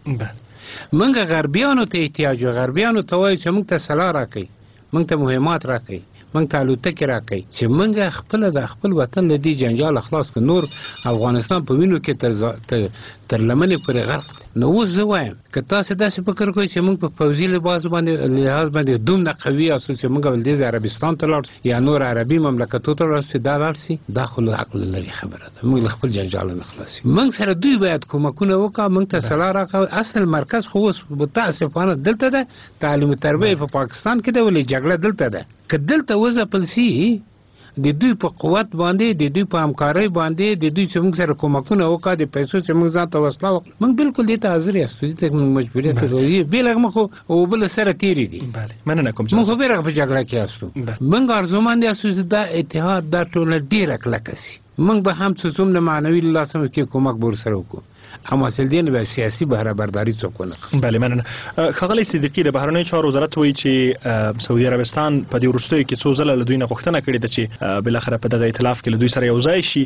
موږ غربیانو ته احتیاج غربیانو ته وایو چې موږ ته سلاح راکړئ، موږ ته مهمات راکړئ، موږ ته الوتکې راکړئ چې موږ خپله د خپل وطن له دې جنجال خلاص کړو. نور افغانستان په وینو کې تر لمنې پورې غرق دی. نو اوس زه وایم که تاسې داسې فکر کوئ چې موږ په پوځي لحاظ باندې دومره قوي یاستو چې موږ ولدیز عربستان ته لاړ یا نور عربي مملکتو ته لاړ دا لاړ سي، دا خو له عقل لرې خبره ده. موږ له خپل جنجال نه خلاص یو. موږ سره دوی باید کومکونه وکړه، موږ ته سلاح راکړه. اصل مرکز خو اوس متاسفانه دلته ده، تعلیم تربیه په پاکستان کې ده، ولې جګړه دلته ده. که دلته وځپل سي د دوی په قوت باندې د دوی په همکارۍ باندې د دوی چې موږ سره کومکونه وکړه د پیسو چې موږ ځان ته وسله وکړو موږ بالکل دې ته حاضر یاستو دې ته موږ مجبوریت لرو بېلغه موږ او بل سره تیری دي مننه کوم موږ بېلغه په جګړه کې یاستو موږ ارزومند یاستو چې دا اتحاد دا ټوله ډېره کلکه سي موږ به هم څه څومره معنوي لاسمه کې کومک به ورسره وکړو اما سلدین به سیاسي بهره برداری څوک ونه بله مننه ښاغلی صدیقي د بهرنیو چارو وزارت وایي چې سعودي عربستان په دې وروستیو کې څو ځله له دوی نه غوښتنه کړې ده چې بالاخره په دغه ائتلاف کې له دوی سره یو ځای شي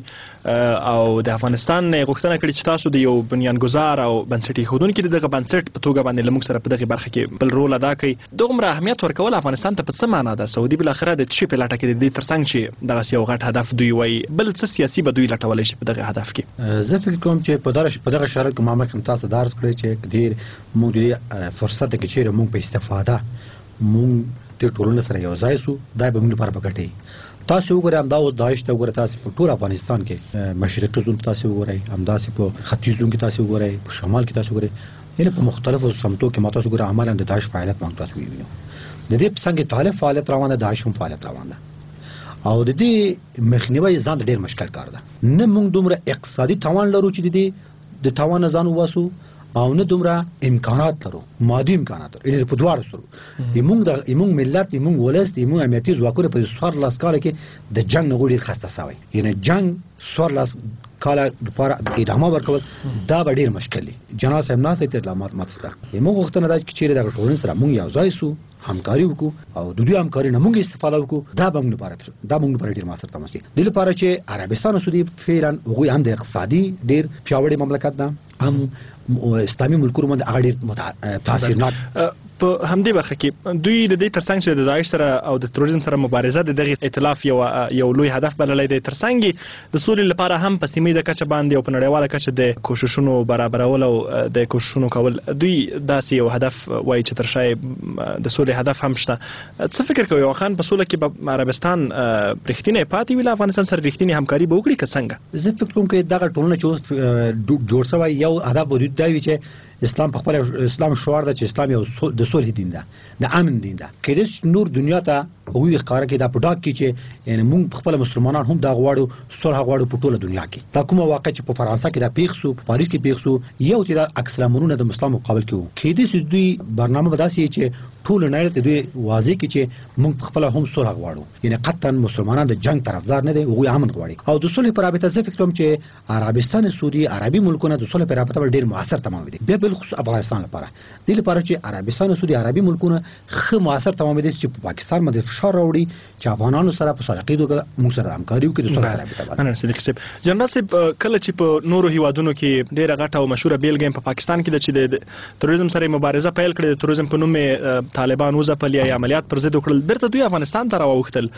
او د افغانستان نه غوښتنه کړې چې تاسو د یو بنیانګذار او بنسټ ایښودونکي د دغه بنسټ په توګه باندې له موږ سره په دغه برخه کې بل رول ادا کړئ دومره اهمیت ورکول افغانستان ته په څه معنا ده سعودي بالاخره د څه په لټه کې د دې ترڅنګ چې دغه یو غټ هدف دوی وایي بل څه سیاسي به دوی لټولی شي په دغه هدف کې زه فکر کوم چې په دغه شرایطو کې ما مخکې تاسو درس کړی چې ډېر موږ د فرصت کې چیرې موږ په استفاده موږ د ټولنې سره یو ځای سو دا به موږ لپاره پکټي تاسو وګورئ هم دا اوس داعش ته وګورئ تاسو په ټول افغانستان کې مشرقي زون تاسو وګورئ همداسې په ختیځ زون کې تاسو وګورئ په شمال کې تاسو وګورئ یعنې په مختلفو سمتو کې ما تاسو وګورئ عملاً د داعش فعالیت موږ تاسو وینو د دې په څنګه طالب فعالیت روانه ده داعش هم فعالیت روانه ده او د دې مخنیوي ځان ډېر مشکل کار ده نه موږ دومره اقتصادي توان لرو چې د توان ځان واسو او نه دومره امکانات لرو مادي امکانات لرو یعنې په دواړو سره موږ ملت موږ ولس موږ امنیتي ځواکونه په 14 کال کې د جنگ نه ډېر خسته شوی یعنې جنگ 14 کال لپاره ادامه ورکول دا به ډېر مشکل دی جنرال صاحب ناسې ته اعلانات ماته موږ غوښتنه ده چې چیرې د ټولنې سره موږ یو ځای سو همکاري وکړو او د دوی همکاري نه موږ استفاده وکړو دا موږ لپاره ډېر موثر تمام شي د لپاره چې عربستان او سعودي فعلا هغوی هم د اقتصادي ډېر پیاوړی مملکت ده هم اسلامي ملکونو باندې هغه ډېر تاثیرناک په همدې برخه کې دوی د دې ترڅنګ چې د داعش سره او د تروریزم سره مبارزه د دغه ائتلاف یو لوی هدف بللی دی ترڅنګ د سولې لپاره هم په سیمه د کچه باندې او په نړیواله کچه د کوششونو برابرول او د کوششونو کول دوی داسې یو هدف وایي چې تر شای د سولې هدف هم شته څه فکر کوي واخان په سوله کې به عربستان رښتینی پاتې وي له افغانستان سره رښتینی همکاري به وکړي که څنګه زه فکر کوم چې دغه ټولنه چې جوړ شوی یو هدف به دا وي چې اسلام په خپل اسلام شعار ده چې اسلام یو د صلح دین ده د امن دین ده کله نور دنیا ته هغوی ښکاره کې دا په ډاګ کې چې یعنې موږ خپل مسلمانان هم دا غواړو صلح غواړو په ټوله دنیا کې دا کومه واقع چې په فرانسه کې دا پیښ شو په پاریس کې پیښ شو یو چې دا عکس العملونه د اسلام مقابل کې وو کېدای شي دوی برنامه به داسې چې ټول نړۍ ته دوی واضح کړي چې موږ خپل هم صلح غواړو یعنې قطعا مسلمانان د جنگ طرفدار نه دي هغوی امن غواړي او د صلح په رابطه زه فکر کوم چې عربستان سعودي عربي ملکونه د صلح په رابطه ډېر موثر تمام دي بیا بالخصوص افغانستان لپاره د لپاره چې عربستان او سعودي عربي ملکونه ښه موثر تمام دي چې په پاکستان باندې فشار راوړي چې افغانانو سره په صادقۍ توګه موږ سره همکاري وکړي د صلح رابطه باندې مننه صدیق صاحب جنرال صاحب کله چې په نورو هیوادونو کې ډېره غټه او مشهوره بیلګه په پاکستان کې ده چې د تروریزم سره مبارزه پیل کړې د تروریزم په نوم طالبان وځپل یا عملیات پر ضد وکړل بیرته دوی افغانستان ته راوښتل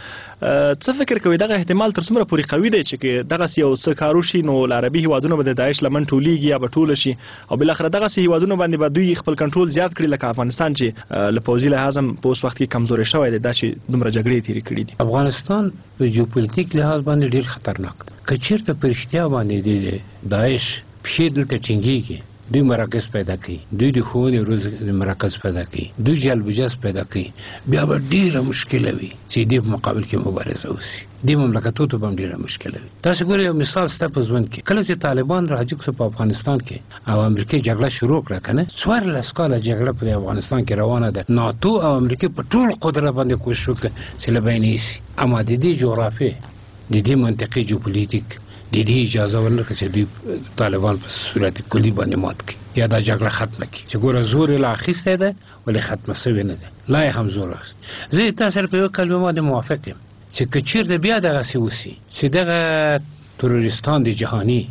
څه فکر کوي دغه احتمال تر څومره پورې قوي دی چې دغه یو څه کار وشي نو عربي هیوادونه به د داعش لمن ټولیږي یا به ټوله شي او بالاخره دغه هیوادونه باندې به دوی خپل کنټرول زیات کړي لکه افغانستان چې له پوځي لحاظ هم په اوس وخت کې کمزوري شوی دی دا چې دومره جګړې تېرې کړي دي افغانستان په جیوپولیټیک لحاظ باندې ډېر خطرناک دی که چېرته په رښتیا باندې د داعش پښې دلته ټینګېږي دوی مراکز پیدا کوي دوی د ښوونې روزنې مرکز پیدا کوي دوی جال بجاز پیدا کوي بیا به ډېره مشکله وي چې دې په مقابل کې مبارزه وشي دې مملکتو ته به هم ډېره مشکله وي تاسو ګورئ یو مثال ستا په ژوند کې کله چې طالبان راجګ شو په افغانستان کې او امریکا جګړه شروع کړه که نه 14 کاله جګړه په افغانستان کې روانه ده ناتو او امریکا په ټول قدرت باندې کوشش وکړه چې له بین ایسي اما د دې جغرافیې د دې منطقې جیوپولیټیک د دې اجازه ورنکړه چې دوی طالبان په صورت کلي باندې مات کړي یا دا جګړه ختمه کړي چې ګوره زور یې لا اخیستی دی ولې ختمه سوې نه ده لا یې هم زور اخیستی زه تا سره په یوه کلمه باندې موافق یم چې که چېرته بیا دغسې وسي چې دغه تروریستان د جهاني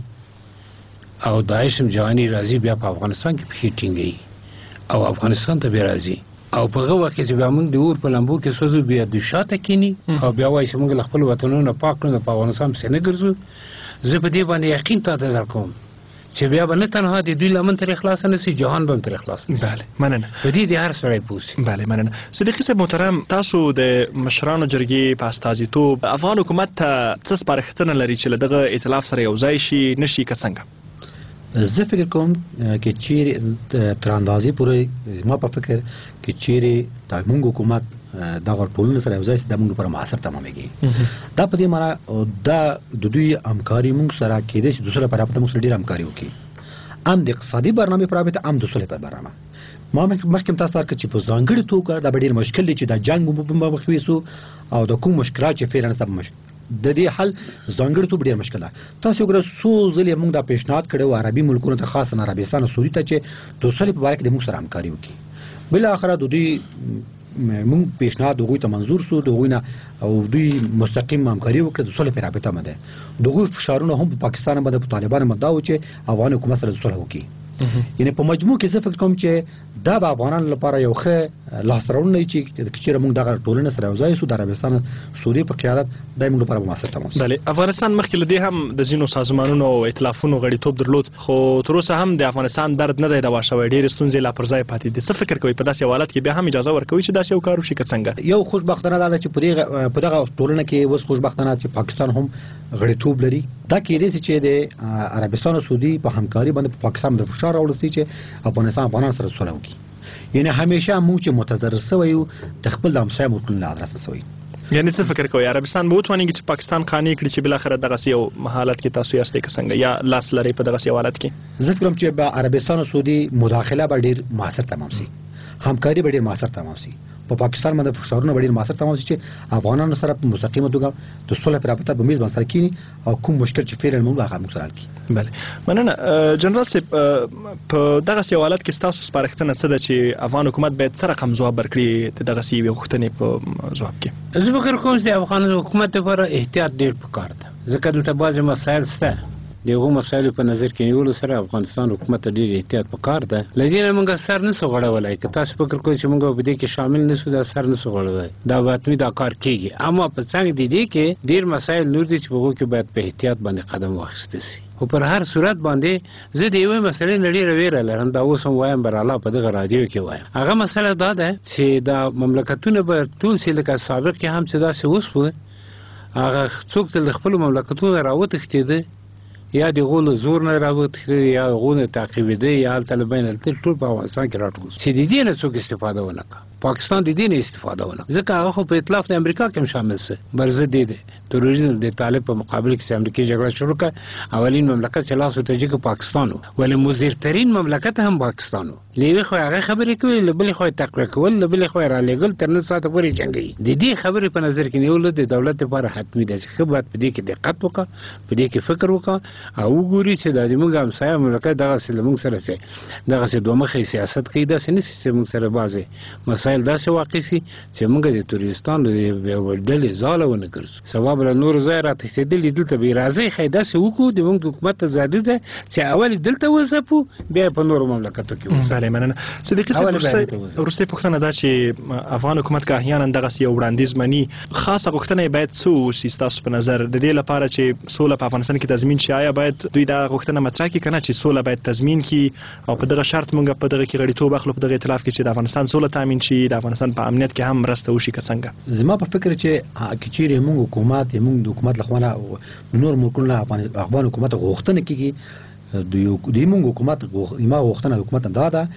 او داعش هم جهاني راځي بیا په افغانستان کې پښې ټینګوي او افغانستان ته بیا راځي او په هغه وخت کې چې بیا موږ د اور په لمبو کې سوځو بیا دوی شاته کینی او بیا وایي چې موږ له خپلو وطنونو پاک کړو په افغانستان پسې نه ګرځو زه په دې باندې یقین تاته درکوم چې بیا به نه تنها د دوی لمن ترې خلاصه نه سي جهان به هم ترې خلاص نه سي بله مننه په دې د هر سړی پوه سي بله مننه صدیقي صاحب محترم تاسو د مشرانو جرګې په استازیتوب افغان حکومت ته څه سپارښتنه لري چې له دغه ائتلاف سره یو ځای شي نه شي که څنګه زه فکر کوم چې چیرې تر اندازې پورې زما په فکر کې چیرې د موږ حکومت دغه ټولنې سره یوځای د موږ لپاره معاصر تمامېږي دا په دې معنی دا د دوی همکاري موږ سره کېدای شي د سولې په رابطه موږ سره ډېر همکاري وکړي هم د اقتصادي برنامې په رابطه هم د سولې په برنامه ما مخکې تاسو ته چې په ځانګړي توګه دا ډېر مشکل دی چې دا جنگ مو مخ ویسو او د کوم مشکلات چې فعلا سبب مشکل د دې حل ځانګړي توګه ډېر مشکل ده تاسو وګورئ څو ځلې موږ دا پیشنهاد کړو عربي ملکونو ته خاصه عربستان او سعودي ته چې د سولې په اړه د موږ سره همکاري وکړي بل اخر د دوی موږ پیشنهاد دوی ته منظور سو دوی نه او دوی مستقیم همکاري وکړه د سولې په رابطه باندې دوی فشارونه هم په پاکستان باندې په طالبانو مدعو چې افغان حکومت سره صلح وکړي یعنی په مجموع کې زه فکر کوم چې دا به افغانانو لپاره یو ښه لاسته چې چیرې موږ دغه ټولنه سره یوځای سو د عربستان سعودي په قیادت د موږ لپاره مناسب تمام بله افغانستان مخکې له دې هم د ځینو سازمانونو او ائتلافونو غړیتوب درلود خو تر اوسه هم د افغانستان درد نه دی دوا شوی ډېرې ستونزې لا پر ځای پاتې دي څه فکر کوئ په داسې حالت کې بیا هم اجازه ورکوي چې داسې یو کار وشي که څنګه یو خوشبختانه دا ده چې په دغه ټولنه کې اوس خوشبختانه چې پاکستان هم غړیتوب لري دا کېدای شي چې د عربستان او سعودي په همکاري باندې په پاکستان باندې فشار راوړي چې افغانان سره صلح وکړي یعنی همیشه موږ چې متضرر سوی یو د خپل د همسایه ملکونو له ادرسه سوی یعنی څه فکر کوئ عربستان به وتوانېږي چې پاکستان قانع کړي چې بالاخره دغسې یو حالت کې تاسو یاستئ که څنګه یا لاس لرئ په دغسې یو حالت کې زه فکر کوم چې به عربستان او سعودي مداخله به ډېر موثر تمام شي همکاري به ډېر موثر تمام شي په پاکستان باندې فشارونه ډېر موثر تمام شي چې افغانانو سره په مستقیمه توګه د صلح په رابطه په میز باندې سره کینی او کوم مشکل چې فعلا موږ هغه موږ سره حل کړي بله مننه جنرال صاحب په دغسې یو حالت کې ستاسو سپارښتنه څه ده چې افغان حکومت باید څه رقم ځواب ورکړي د دغسې یوې غوښتنې په ځواب کې زه فکر کوم چې افغان حکومت لپاره احتیاط ډېر پکار ده ځکه دلته بعضې مسایل شته د هغو مسایلو په نظر کې نیولو سره افغانستان حکومت ته ډېر احتیاط پکار ده له دې نه موږ سر نسو غړولی که تاسو فکر کوئ چې موږ په دې کې شامل نسو دا سر نسو غړولی دا حتمي دا کار کېږي اما په څنګ د دې کې ډېر مسایل نور دي چې په هغو کې باید په احتیاط باندې قدم واخیسته سي خو پر هر صورت باندې زه د یوې مسلې نه ډېره ویره لرم دا اوس هم وایم برالله په دغه راډیو کې وایم هغه مسله دا ده چې دا مملکتونه به ټول سي لکه سابق کې هم چې داسې وشوه هغه څوک چې له خپلو مملکتونو راوتښتېده یا د غولو زور نه راوتښتېده یا غونه تعقیبېده یا هلته له بین الټل ټول په افغانستان کې راټول چې د دې نه څوک استفاده ونه کړه پاکستان د دې نه استفاده ونه کړه ځکه هغه خو په اطلاف د امریکا کې هم شامل څه برزه دی تروریزم د طالب په مقابل کې چې امریکا جګړه شروع کړه اولین مملکت چې لاس وتجیک پاکستان و ولې مضرترین مملکت هم پاکستان و لیوي خو هغه خبرې کوي له بلې خوا تقویه کول له بلې خوا را لېږل تر نن ساعته پورې جنګوي د دې خبرې په نظر کې نیولو د دولت لپاره حتمي ده چې ښه باید په دې کې دقت وکړه په دې کې فکر وکړه او وګوري چې دا د موږ همسایه مملکت دغسې له موږ سره چې دغسې دوه مخی سیاست کوي داسې نه شي چې موږ سره بعضې مسایل داسې واقع شي چې موږ د تورستان د یوې ډلې ځاله ونه ګرځو سبا به له نورو ځایه راتښتېدلي دلته به یې راځئ ښایي داسې وکړو د موږ حکومت ته ضروري ده چې اول دلته وځپو بیا یې په نورو مملکتو کې بله مننه صدیقي صاحب وروستۍ پوښتنه دا چې افغان حکومت که احیانا دغسې یو وړاندیز مني خاصه غوښتنه یې باید څه وشي ستاسو په نظر د دې لپاره چې سوله په افغانستان کې تضمین شي آیا باید دوی دا غوښتنه مطرح کړي که نه چې سوله باید تضمین کړي او په دغه شرط موږ په دغه کې غړیتوب اخلو په دغه ائتلاف کې چې د افغانستان سوله تامین شي د افغانستان په امنیت کې هم مرسته وشي که څنګه زما په فکر چې چیرې موږ حکومت موږ د حکومت له خوا نه نور ملکونو نه افغان حکومت غوښتنه کېږي د موږ حکومت ما غوښتنه حکومت دا ده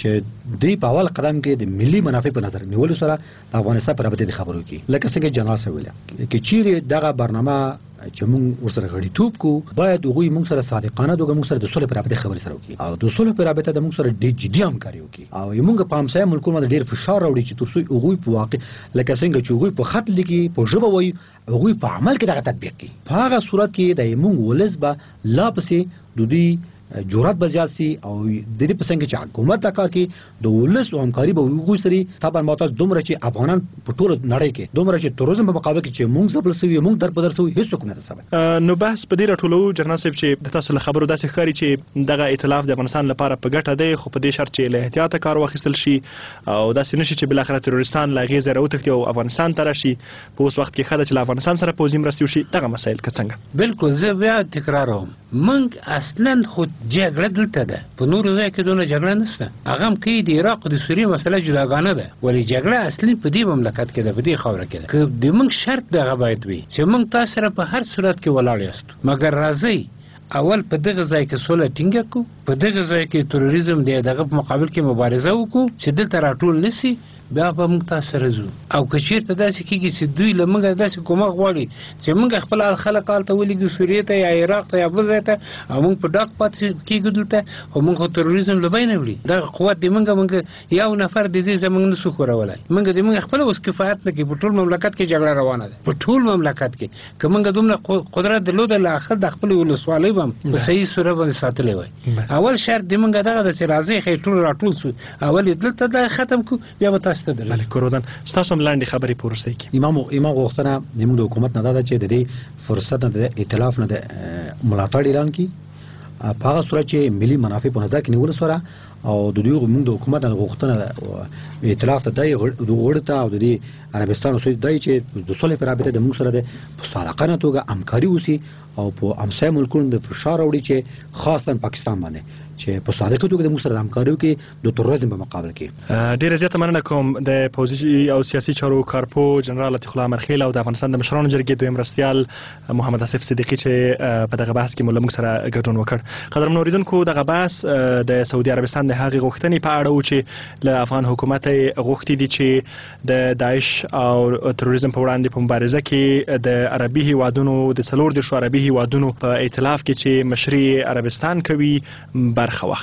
چې دوی په اول قدم کې د ملي منافع په نظر نیولو سره د افغانستان په رابطه د خبرو کې لکه څنګه جنرال صاحب ویل کې چیرې دغه برنامه چې موږ ورسره غړیتوب کو باید هغوی موږ سره صادقانه توګه موږ سره د صلح په رابطه خبرې سره وکړي او د صلح په رابطه د موږ سره ډېر جدي همکاري وکړي او موږ په همسایه ملکونو باندې ډېر فشار راوړي چې تر څو هغوی په واقع لکه څنګه چې هغوی په خط لیکي په ژبه وایي هغوی په عمل کې دغه تطبیق کړي په هغه صورت کې د موږ ولس به لا پسې د دوی جرأت به زیات سي او د دې په څنګه چې حکومت دا کار کوي د ولس او همکاري به وګوري سري طبعا ماته دومره چې افغانان په ټول نړۍ کې دومره چې تروریزم په مقابل کې چې موږ زبل سوي موږ در بدر سوي هیڅ نه سبب نو بحث په دې راټولو جنرال صاحب چې د تاسو له خبرو داسې ښکاري چې دغه ائتلاف د افغانستان لپاره په ګټه دی خو په دې شرط چې له احتیاطه کار واخیستل شي او داسې نشي چې بالاخره تروریستان له هغې ځایه راوتښتي او افغانستان ته راشي په اوس وخت کې ښه ده چې له افغانستان سره پوځي مرستې وشي دغه مسایل که څنګه بلکل زه بیا تکراروم موږ اصلا خو جګړه دلته ده په نورو ځای کې دونه جګړه نشته هغه هم کوي د عراق د سوریې مسله جداګانه ده ولې جګړه اصلي په دې مملکت کې ده په دې خاوره کې ده که د موږ شرط دغه باید وي چې موږ تاسو سره په هر صورت کې ولاړ یاست مګر راځئ اول په دغه ځای کې سوله ټینګه کړو په دغه ځای کې تروریزم دی دغه په مقابل کې مبارزه وکړو چې دلته راټول نشي بیا به موږ تاسو سره ځو او که چېرته داسې کېږي چې دوی له موږ داسې کومک غواړي چې موږ خپل خلک هلته ولېږو سوریې ته یا عراق ته یا بل ځای ته او موږ په ډاک پاتې کېږو دلته خو موږ خو تروریزم له بینه وړي دغه قوت د موږ یو نفر د دې زموږ نه شو ښورولی موږ د موږ خپله اوس کفایت نه کوي په ټول مملکت کې جګړه روانه ده په ټول مملکت کې که موږ دومره قدرت درلوده له آخر د خپلې ولسوالۍ به هم په صحیح صورت باندې ساتلی وای اول شرط د موږ دغه ده چې راځئ ښایي ټول راټول شو اول یې دلته دا ختم کړو بیا به تاسو ته درځو کورودن ستاسو هم لنډې خبرې په وروستۍ کې امام غوښتنه زموږ د حکومت نه دا ده چې د دې فرصت نه د ائتلاف نه د ملاتړ اعلان کړي په هغه صورت چې ملي منافع په نظر کې نیول سره او د دوی موږ د حکومت غوښتنه ائتلاف ته دای غوړته او د دې عربستان اوسې دای چې د صلح پر رابطه د موږ سره د صادقانه توګه همکاري وسی او په امسای ملکونو د فشار وړي چې خاصا پاکستان باندې چې په صادقه توګه د موږ سره همکاري وکړي د تروریزم په مقابل کې ډیره زیاته مننه کوم د پوزیشن او سیاسي چارو کارپو جنرال عتیق الله مرخیل او د افغانستان د مشرانو جرګې دویم مرستیال محمد اسف صدیقی چې په دغه بحث کې موږ سره ګډون وکړ قدرمن اوریدونکو دغه بحث د سعودي عربستان د هغې غوښتنې په اړه و چې له افغان حکومت غوښتي دي چې د داعش او تروریزم په وړاندې په مبارزه کې د عربي هیوادونو د 14 عربي هیوادونو په ائتلاف کې چې مشري عربستان کوي برخه واخلي